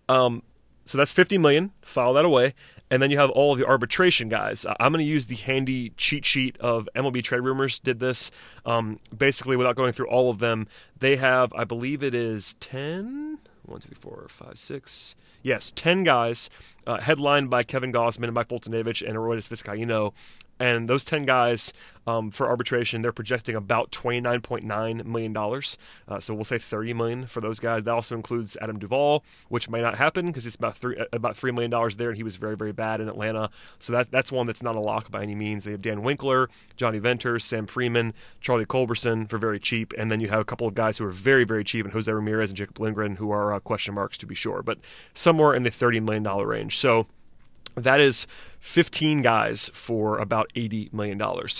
Speaker 5: so that's $50 million. File that away, and then you have all of the arbitration guys. I'm going to use the handy cheat sheet of MLB Trade Rumors. Did this basically without going through all of them. They have, I believe it is 10. 1, 2, 3, 4, 5, 6. Yes, 10 guys, headlined by Kevin Gausman and Mike Foltynewicz and Aroldis Vizcaíno. And those 10 guys for arbitration, they're projecting about $29.9 million. So we'll say $30 million for those guys. That also includes Adam Duvall, which may not happen because it's about $3 million there, and he was very, very bad in Atlanta. So that's one that's not a lock by any means. They have Dan Winkler, Johnny Venters, Sam Freeman, Charlie Culberson for very cheap, and then you have a couple of guys who are very, very cheap, and Jose Ramirez and Jacob Lindgren, who are question marks to be sure, but somewhere in the $30 million range. So that is 15 guys for about $80 million.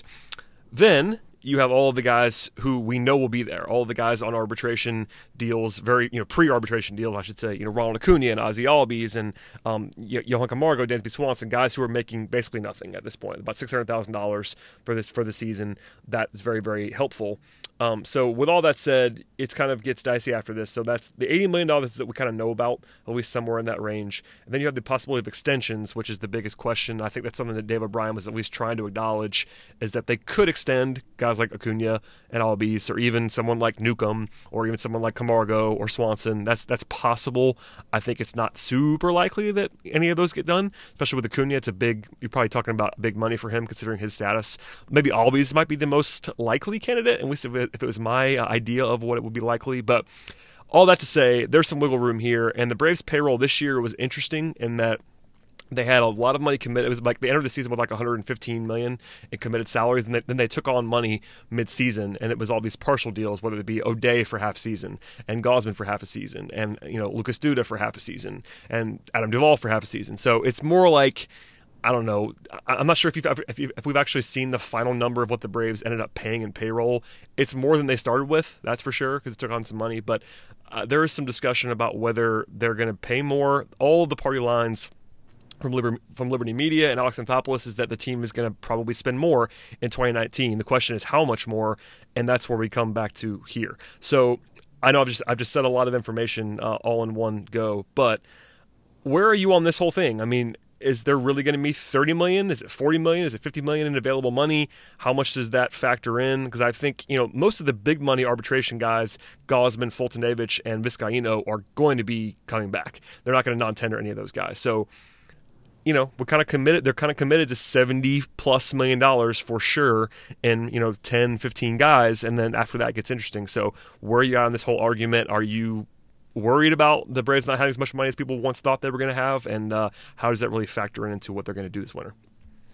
Speaker 5: Then you have all of the guys who we know will be there, all of the guys on arbitration deals, pre-arbitration deals, I should say, Ronald Acuna and Ozzie Albies and Johan Camargo, Dansby Swanson, guys who are making basically nothing at this point, about $600,000 for the season. That is very, very helpful. So with all that said, it kind of gets dicey after this. So that's the $80 million that we kind of know about, at least somewhere in that range. And then you have the possibility of extensions, which is the biggest question. I think that's something that Dave O'Brien was at least trying to acknowledge, is that they could extend guys like Acuna and Albies, or even someone like Newcomb, or even someone like Camargo or Swanson. That's possible. I think it's not super likely that any of those get done, especially with Acuna. You're probably talking about big money for him considering his status. Maybe Albies might be the most likely candidate, and if it was my idea of what it would be likely. But all that to say, there's some wiggle room here, and the Braves payroll this year was interesting in that they had a lot of money committed. It was like they entered the season with like $115 million in committed salaries, and then they took on money mid-season, and it was all these partial deals, whether it be O'Day for half season, and Gausman for half a season, and Lucas Duda for half a season, and Adam Duvall for half a season. So it's more like, I don't know. I'm not sure if we've actually seen the final number of what the Braves ended up paying in payroll. It's more than they started with, that's for sure, because it took on some money. But there is some discussion about whether they're going to pay more. All of the party lines from Liberty Media and Alex Anthopoulos is that the team is going to probably spend more in 2019. The question is how much more, and that's where we come back to here. So I know I've just said a lot of information all in one go, but where are you on this whole thing? I mean, is there really going to be $30 million? Is it $40 million? Is it $50 million in available money? How much does that factor in? Because I think, most of the big money arbitration guys, Gausman, Foltynewicz, and Vizcaíno, are going to be coming back. They're not going to non-tender any of those guys. So, we're kind of committed. They're kind of committed to $70+ million for sure in, 10, 15 guys. And then after that it gets interesting. So where are you at on this whole argument? Are you worried about the Braves not having as much money as people once thought they were going to have, and how does that really factor into what they're going to do this winter?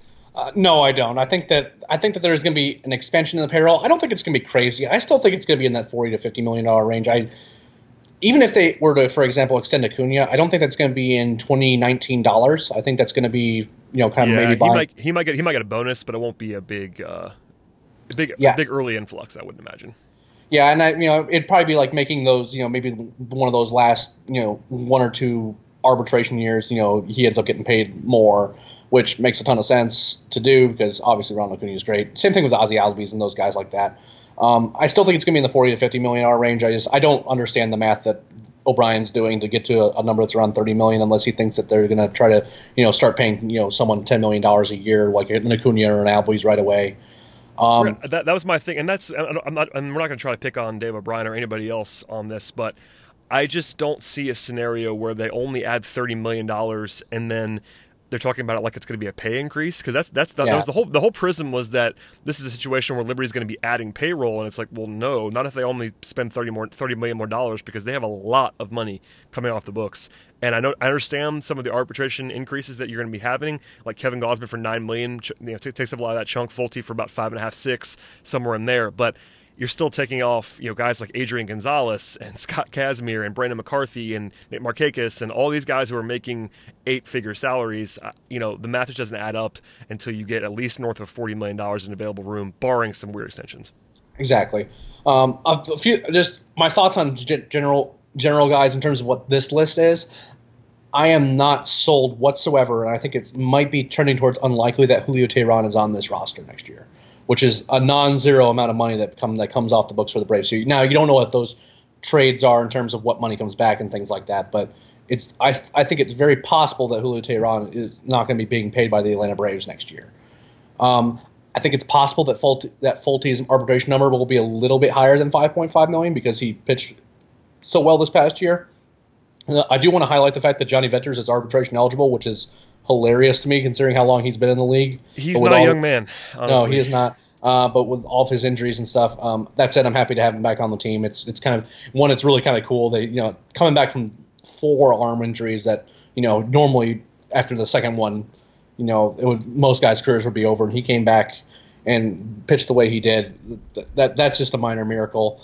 Speaker 4: No, I don't. I think that there's going to be an expansion in the payroll. I don't think it's going to be crazy. I still think it's going to be in that $40 to $50 million range. even if they were to, for example, extend Acuna, I don't think that's going to be in 2019 dollars. I think that's going to be, kind of maybe buying.
Speaker 5: He might get a bonus, but it won't be a big early influx, I wouldn't imagine.
Speaker 4: Yeah, and it'd probably be like making those, maybe one of those last, 1 or 2 arbitration years, he ends up getting paid more, which makes a ton of sense to do because obviously Ronald Acuna is great. Same thing with Ozzy Albies and those guys like that. I still think it's going to be in the $40 to $50 million range. I don't understand the math that O'Brien's doing to get to a number that's around $30 million, unless he thinks that they're going to try to, start paying, someone $10 million a year, like an Acuna or an Albies right away.
Speaker 5: That was my thing, and we're not going to try to pick on Dave O'Brien or anybody else on this, but I just don't see a scenario where they only add $30 million and then they're talking about it like it's going to be a pay increase, because that was the whole prism was that this is a situation where Liberty's going to be adding payroll, and it's like, well, no, not if they only spend $30 million more dollars, because they have a lot of money coming off the books. And I understand some of the arbitration increases that you're going to be having, like Kevin Gosman for $9 million, takes up a lot of that chunk. Fulte for about $5.5, $6, somewhere in there, but you're still taking off, guys like Adrian Gonzalez and Scott Kazmir and Brandon McCarthy and Nate Markakis and all these guys who are making 8-figure salaries. The math just doesn't add up until you get at least north of $40 million in available room, barring some weird extensions.
Speaker 4: Exactly. Just my thoughts on general guys in terms of what this list is. I am not sold whatsoever, and I think it might be turning towards unlikely that Julio Teheran is on this roster next year, which is a non-zero amount of money that comes off the books for the Braves. So now you don't know what those trades are in terms of what money comes back and things like that, but I think it's very possible that Julio Teheran is not going to be being paid by the Atlanta Braves next year. I think it's possible that Fulte's arbitration number will be a little bit higher than $5.5 million because he pitched so well this past year. I do want to highlight the fact that Johnny Venters is arbitration eligible, which is hilarious to me considering how long he's been in the league.
Speaker 5: He's not a young man, honestly.
Speaker 4: No, he is not. But with all of his injuries and stuff, that said, I'm happy to have him back on the team. It's kind of one. It's really kind of cool. They coming back from 4 arm injuries that normally after the second one, most guys' careers would be over, and he came back and pitched the way he did. That's just a minor miracle.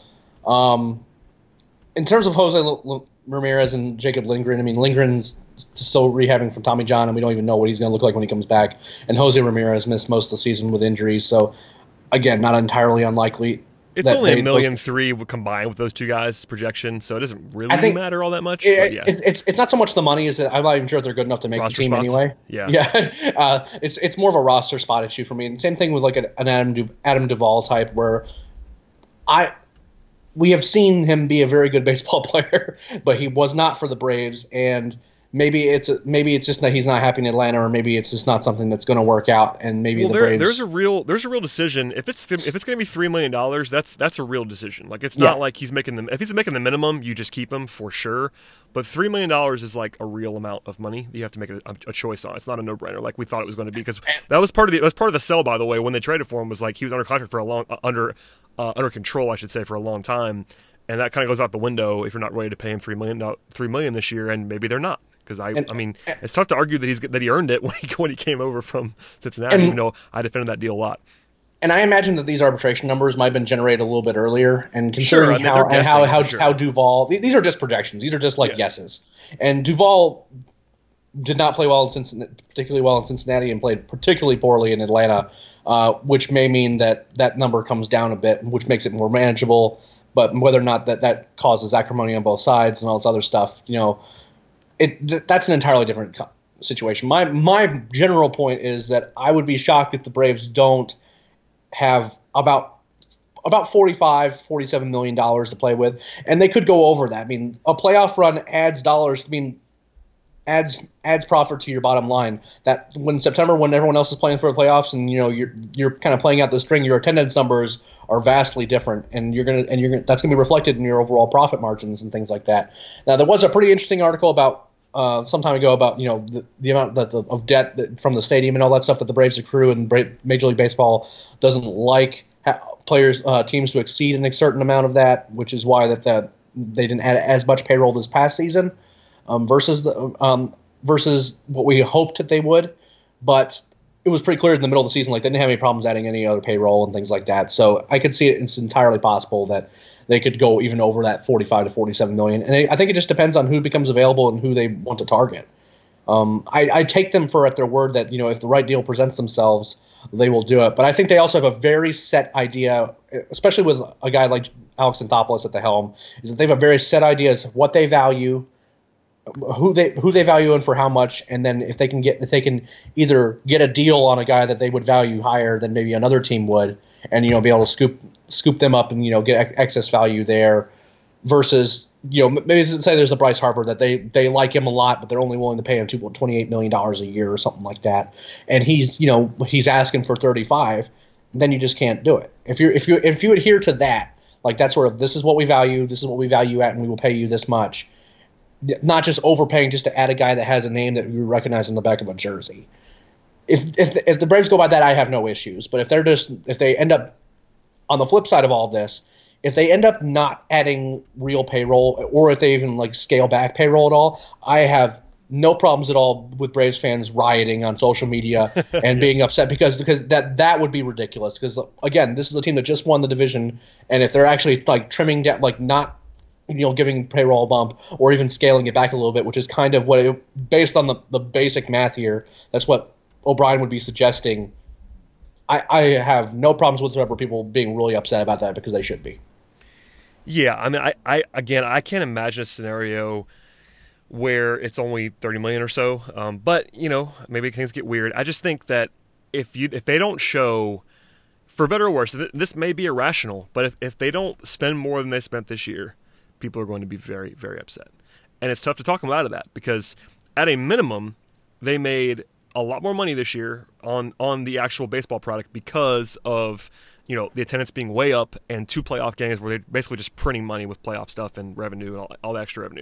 Speaker 4: In terms of Jose Ramirez and Jacob Lindgren, I mean, Lindgren's still rehabbing from Tommy John, and we don't even know what he's going to look like when he comes back. And Jose Ramirez missed most of the season with injuries, so again, not entirely unlikely.
Speaker 5: It's only $1.3 million combined with those two guys' projection, so it doesn't really matter all that much. But yeah.
Speaker 4: It's not so much the money as I'm not even sure if they're good enough to make roster the team spots. Anyway.
Speaker 5: Yeah.
Speaker 4: It's more of a roster spot issue for me. And same thing with like an Adam Duvall type, where we have seen him be a very good baseball player, but he was not for the Braves, and maybe it's just that he's not happy in Atlanta, or maybe it's just not something that's going to work out, and maybe the Braves.
Speaker 5: There's a real decision. If it's going to be $3 million, that's a real decision. Like, it's not like he's making them. If he's making the minimum, you just keep him for sure. But $3 million is like a real amount of money that you have to make a choice on. It's not a no-brainer like we thought it was going to be, because that was part of the sell. By the way, when they traded for him, was like he was under contract for a long under control, I should say, for a long time, and that kind of goes out the window if you're not ready to pay him $3 million this year, and maybe they're not. Because I mean, it's tough to argue that he earned it when he came over from Cincinnati. Even though I defended that deal a lot. And
Speaker 4: I imagine that these arbitration numbers might have been generated a little bit earlier. And considering how Duvall, these are just projections. These are just like guesses. And Duvall did not play particularly well in Cincinnati, and played particularly poorly in Atlanta, which may mean that number comes down a bit, which makes it more manageable. But whether or not that causes acrimony on both sides and all this other stuff, that's an entirely different situation. My general point is that I would be shocked if the Braves don't have about $47 million to play with, and they could go over that. I mean, a playoff run adds dollars. I mean, adds profit to your bottom line. That when September, when everyone else is playing for the playoffs, and you're kind of playing out the string, your attendance numbers are vastly different, and that's gonna be reflected in your overall profit margins and things like that. Now, there was a pretty interesting article about some time ago about the amount of debt from the stadium and all that stuff that the Braves accrue, and Major League Baseball doesn't like teams to exceed a certain amount of that, which is why that they didn't add as much payroll this past season versus what we hoped that they would. But it was pretty clear in the middle of the season, like, they didn't have any problems adding any other payroll and things like that. So I could see it's entirely possible that they could go even over that 45 to 47 million. And I think it just depends on who becomes available and who they want to target. I take them for at their word that, if the right deal presents themselves, they will do it. But I think they also have a very set idea, especially with a guy like Alex Anthopoulos at the helm, is that they have a very set idea as what they value, who they value and for how much, and then if they can either get a deal on a guy that they would value higher than maybe another team would, and be able to scoop them up and get excess value there, versus maybe say there's a Bryce Harper that they like him a lot, but they're only willing to pay him $28 million a year or something like that, and he's asking for 35, then you just can't do it. If you adhere to that, like that sort of, this is what we value at, and we will pay you this much. Not just overpaying just to add a guy that has a name that you recognize on the back of a jersey. If the Braves go by that, I have no issues. But if they end up on the flip side of all this, if they end up not adding real payroll, or if they even scale back payroll at all, I have no problems at all with Braves fans rioting on social media and being upset because that would be ridiculous. Because again, this is a team that just won the division, and if they're actually trimming down, not giving payroll a bump or even scaling it back a little bit, which is kind of based on the basic math here, that's what O'Brien would be suggesting. I have no problems whatsoever people being really upset about that, because they should be.
Speaker 5: Yeah, I mean, I can't imagine a scenario where it's only 30 million or so. But maybe things get weird. I just think that if they don't show, for better or worse, this may be irrational, but if they don't spend more than they spent this year, people are going to be very, very upset. And it's tough to talk them out of that, because at a minimum, they made a lot more money this year on the actual baseball product because of the attendance being way up and 2 playoff games where they're basically just printing money with playoff stuff and revenue and all the extra revenue.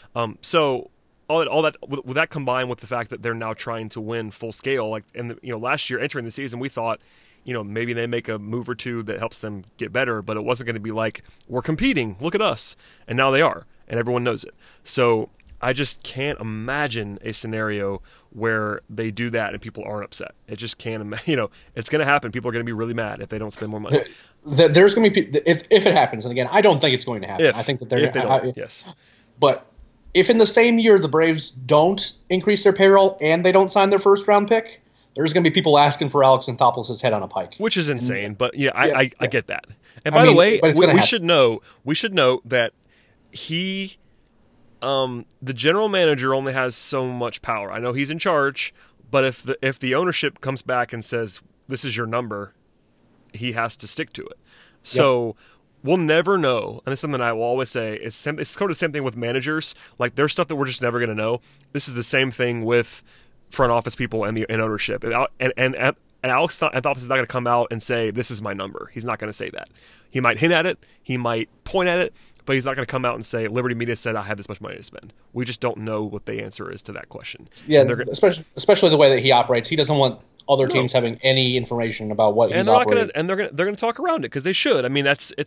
Speaker 5: So all that with that combined with the fact that they're now trying to win full scale, last year entering the season, we thought maybe they make a move or two that helps them get better, but it wasn't going to be like, we're competing, look at us. And now they are, and everyone knows it. So I just can't imagine a scenario where they do that and people aren't upset. It just can't, it's going to happen. People are going to be really mad if they don't spend more money.
Speaker 4: There's going to be, if it happens, and again, I don't think it's going to happen. I think that they're,
Speaker 5: yes.
Speaker 4: But if in the same year the Braves don't increase their payroll and they don't sign their first round pick, there's going to be people asking for Alex Anthopoulos' head on a pike,
Speaker 5: which is insane. But I get that. And by the way, we should know that he, the general manager only has so much power. I know he's in charge, but if the ownership comes back and says this is your number, he has to stick to it. So we'll never know. And it's something I will always say. It's sort of the same thing with managers. There's stuff that we're just never going to know. This is the same thing with front office people and ownership. And Alex Anthopoulos is not going to come out and say, this is my number. He's not going to say that. He might hint at it. He might point at it. But he's not going to come out and say, Liberty Media said I have this much money to spend. We just don't know what the answer is to that question.
Speaker 4: Yeah, especially the way that he operates. He doesn't want other teams having any information about what he's operating.
Speaker 5: And they're going to talk around it, because they should. I mean, it's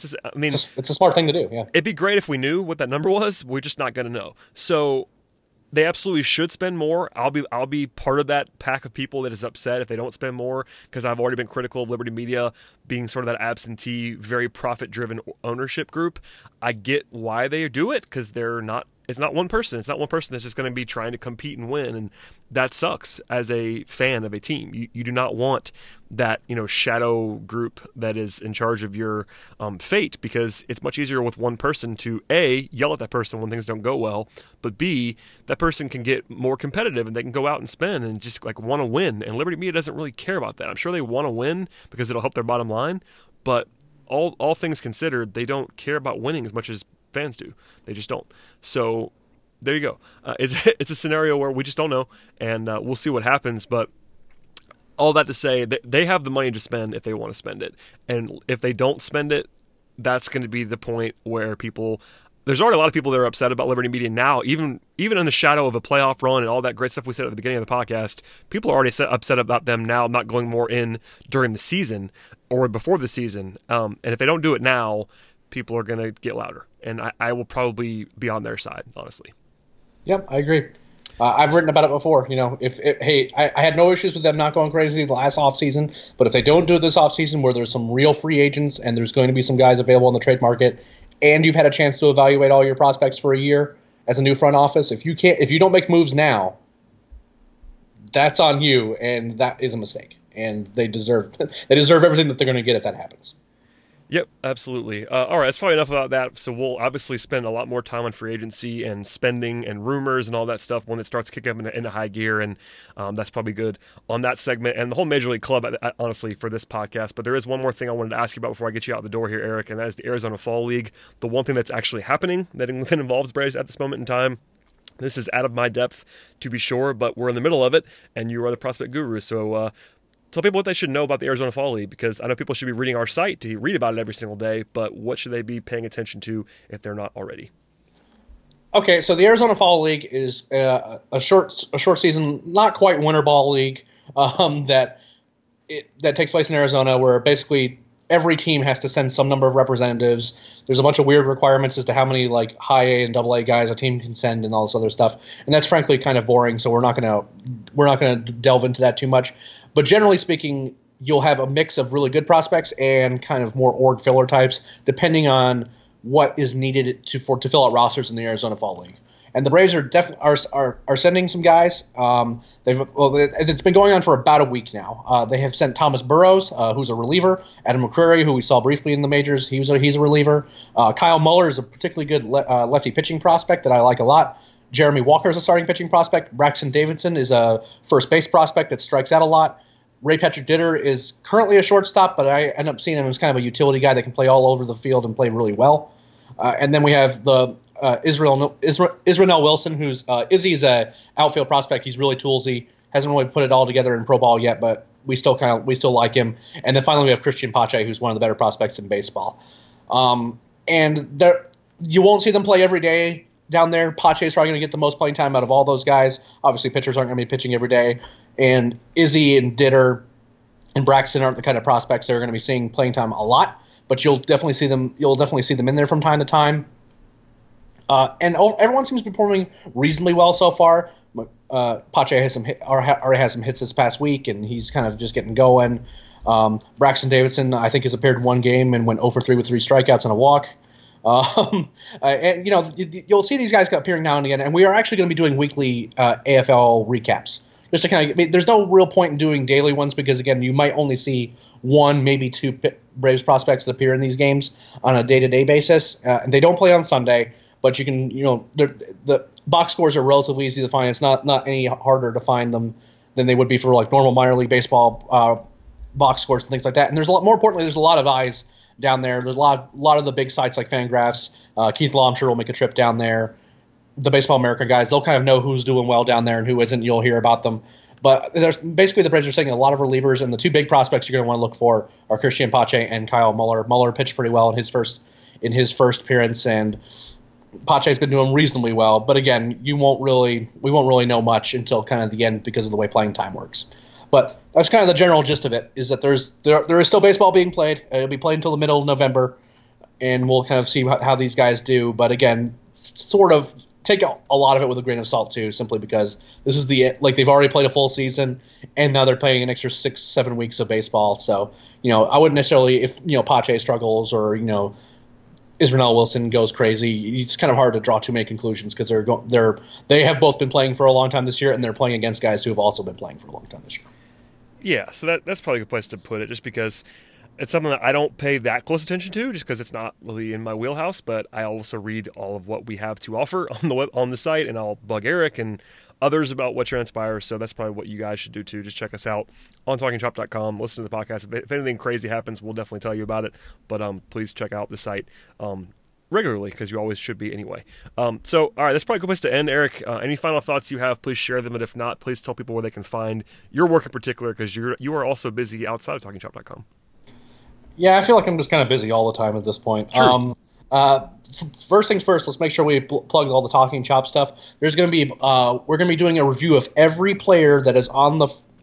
Speaker 4: a smart thing to do. Yeah,
Speaker 5: it'd be great if we knew what that number was. We're just not going to know. So they absolutely should spend more. I'll be part of that pack of people that is upset if they don't spend more, because I've already been critical of Liberty Media being sort of that absentee, very profit-driven ownership group. I get why they do it, because it's not one person. It's not one person that's just going to be trying to compete and win, and that sucks as a fan of a team. You do not want that shadow group that is in charge of your fate, because it's much easier with one person to A, yell at that person when things don't go well, but B, that person can get more competitive and they can go out and spend and just want to win. And Liberty Media doesn't really care about that. I'm sure they want to win because it'll help their bottom line, but all things considered, they don't care about winning as much as fans do. They just don't. So there you go. It's a scenario where we just don't know, and we'll see what happens. But all that to say, they have the money to spend if they want to spend it, and if they don't spend it, that's going to be the point where people. There's already a lot of people that are upset about Liberty Media now, even in the shadow of a playoff run and all that great stuff we said at the beginning of the podcast. People are already upset about them now not going more in during the season or before the season. And if they don't do it now, people are going to get louder. And I will probably be on their side, honestly.
Speaker 4: Yep, I agree. I've written about it before. I had no issues with them not going crazy the last offseason, but if they don't do it this offseason where there's some real free agents and there's going to be some guys available in the trade market, and you've had a chance to evaluate all your prospects for a year as a new front office, if you don't make moves now, that's on you, and that is a mistake. And they deserve everything that they're going to get if that happens.
Speaker 5: Yep, absolutely. All right, that's probably enough about that. So we'll obviously spend a lot more time on free agency and spending and rumors and all that stuff when it starts kicking up into high gear, and that's probably good on that segment and the whole Major League Club, honestly, for this podcast. But there is one more thing I wanted to ask you about before I get you out the door here, Eric, and that is the Arizona Fall League. The one thing that's actually happening that involves Braves at this moment in time. This is out of my depth, to be sure, but we're in the middle of it, and you are the prospect guru. So tell people what they should know about the Arizona Fall League, because I know people should be reading our site to read about it every single day, but what should they be paying attention to if they're not already?
Speaker 4: Okay, so the Arizona Fall League is a short season, not quite winter ball league that takes place in Arizona, where basically every team has to send some number of representatives. There's a bunch of weird requirements as to how many like high A and double A guys a team can send and all this other stuff, and that's frankly kind of boring. So we're not going to delve into that too much. But generally speaking, you'll have a mix of really good prospects and kind of more org filler types, depending on what is needed to fill out rosters in the Arizona Fall League. And the Braves are sending some guys. It's been going on for about a week now. They have sent Thomas Burrows, who's a reliever. Adam McCreary, who we saw briefly in the majors, he's a reliever. Kyle Muller is a particularly good lefty pitching prospect that I like a lot. Jeremy Walker is a starting pitching prospect. Braxton Davidson is a first base prospect that strikes out a lot. Ray Patrick Ditter is currently a shortstop, but I end up seeing him as kind of a utility guy that can play all over the field and play really well. And then we have the Israel Wilson, who's Izzy's a outfield prospect. He's really toolsy. Hasn't really put it all together in pro ball yet, but we still like him. And then finally we have Christian Pache, who's one of the better prospects in baseball. And you won't see them play every day down there. Pache is probably going to get the most playing time out of all those guys. Obviously, pitchers aren't going to be pitching every day. And Izzy and Ditter and Braxton aren't the kind of prospects that are going to be seeing playing time a lot. But you'll definitely see them. You'll definitely see them in there from time to time. And everyone seems to be performing reasonably well so far. Pache already has some hits this past week, and he's kind of just getting going. Braxton Davidson, I think, has appeared in one game and went 0 for 3 with 3 strikeouts and a walk. And you'll see these guys appearing now and again, and we are actually going to be doing weekly AFL recaps. Just to kind of, there's no real point in doing daily ones because again, you might only see 1, maybe 2 Braves prospects that appear in these games on a day-to-day basis. And they don't play on Sunday, but you can, the box scores are relatively easy to find. It's not any harder to find them than they would be for like normal minor league baseball box scores and things like that. And there's a lot more importantly, there's a lot of eyes down there. There's a lot of the big sites like Fangraphs. Keith Law, I'm sure, will make a trip down there. The Baseball America guys, they'll kind of know who's doing well down there and who isn't. You'll hear about them. But there's basically the Braves are taking a lot of relievers, and the 2 big prospects you're going to want to look for are Christian Pache and Kyle Muller. Muller pitched pretty well in his first appearance, and Pache's been doing reasonably well. But again, we won't really know much until kind of the end because of the way playing time works. But that's kind of the general gist of it, is that there is still baseball being played. It'll be played until the middle of November, and we'll kind of see how these guys do. But again, sort of take a lot of it with a grain of salt too, simply because this is they've already played a full season, and now they're playing an extra 6-7 weeks of baseball. So I wouldn't necessarily, if Pache struggles or Israel Wilson goes crazy, it's kind of hard to draw too many conclusions because they have both been playing for a long time this year, and they're playing against guys who have also been playing for a long time this year.
Speaker 5: Yeah, so that's probably a good place to put it, just because it's something that I don't pay that close attention to, just because it's not really in my wheelhouse. But I also read all of what we have to offer on the site, and I'll bug Eric and others about what transpires. So that's probably what you guys should do too. Just check us out on TalkingChop.com. Listen to the podcast. If anything crazy happens, we'll definitely tell you about it. But please check out the site regularly, because you always should be anyway. So, all right, that's probably a good place to end. Eric, any final thoughts you have, please share them. And if not, please tell people where they can find your work in particular, because you are also busy outside of TalkingChop.com. Yeah,
Speaker 4: I feel like I'm just kind of busy all the time at this point.
Speaker 5: True.
Speaker 4: First things first, let's make sure we plug all the Talking Chop stuff. There's going to be we're going to be doing a review of every player that is on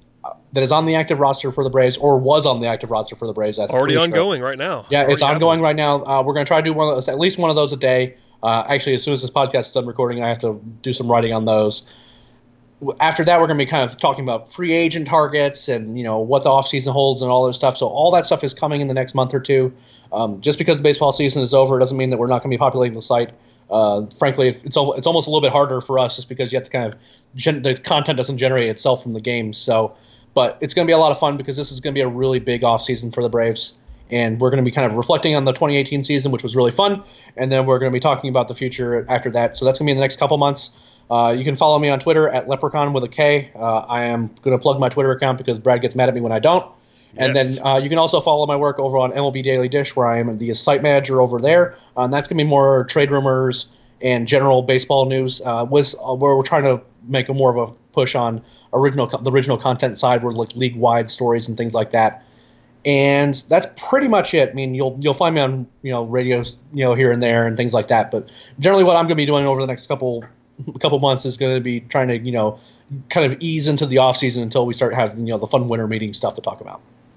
Speaker 4: the active roster for the Braves, or was on the active roster for the Braves.
Speaker 5: Already ongoing right now.
Speaker 4: Yeah, it's ongoing right now. We're going to try to do at least one of those a day. Actually, as soon as this podcast is done recording, I have to do some writing on those. after that, we're going to be kind of talking about free agent targets and, what the offseason holds and all this stuff. So all that stuff is coming in the next month or two. Just because the baseball season is over doesn't mean that we're not going to be populating the site. Frankly, it's almost a little bit harder for us just because you have to kind of the content doesn't generate itself from the games. So, but it's going to be a lot of fun because this is going to be a really big offseason for the Braves. And we're going to be kind of reflecting on the 2018 season, which was really fun. And then we're going to be talking about the future after that. So that's going to be in the next couple months. You can follow me on Twitter at Leprechaun with a K. I am going to plug my Twitter account because Brad gets mad at me when I don't. And
Speaker 5: Yes.
Speaker 4: then you can also follow my work over on MLB Daily Dish, where I am the site manager over there. And that's going to be more trade rumors and general baseball news, where we're trying to make a more of a push on the original content side, where like league-wide stories and things like that. And that's pretty much it. I mean, you'll find me on radios here and there and things like that. But generally, what I'm going to be doing over the next couple months is going to be trying to kind of ease into the off season until we start having the fun winter meeting stuff to talk about.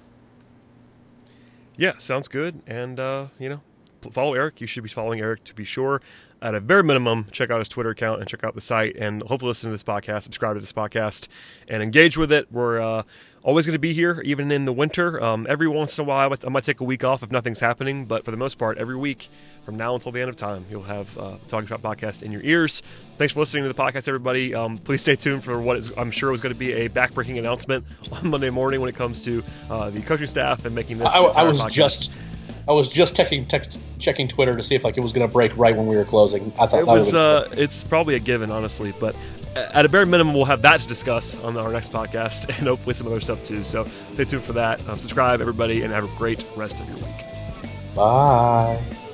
Speaker 5: Yeah, sounds good. And, follow Eric. You should be following Eric to be sure. At a bare minimum, check out his Twitter account and check out the site. And hopefully listen to this podcast, subscribe to this podcast, and engage with it. We're always going to be here, even in the winter. Every once in a while, I might take a week off if nothing's happening. But for the most part, every week from now until the end of time, you'll have Talking Shop Podcast in your ears. Thanks for listening to the podcast, everybody. Please stay tuned for what I'm sure is going to be a backbreaking announcement on Monday morning when it comes to the coaching staff and making this podcast.
Speaker 4: I was just checking Twitter to see if it was going to break right when we were closing. I thought
Speaker 5: it's probably a given, honestly, but at a bare minimum, we'll have that to discuss on our next podcast and hopefully some other stuff too. So stay tuned for that. Subscribe, everybody, and have a great rest of your week.
Speaker 4: Bye.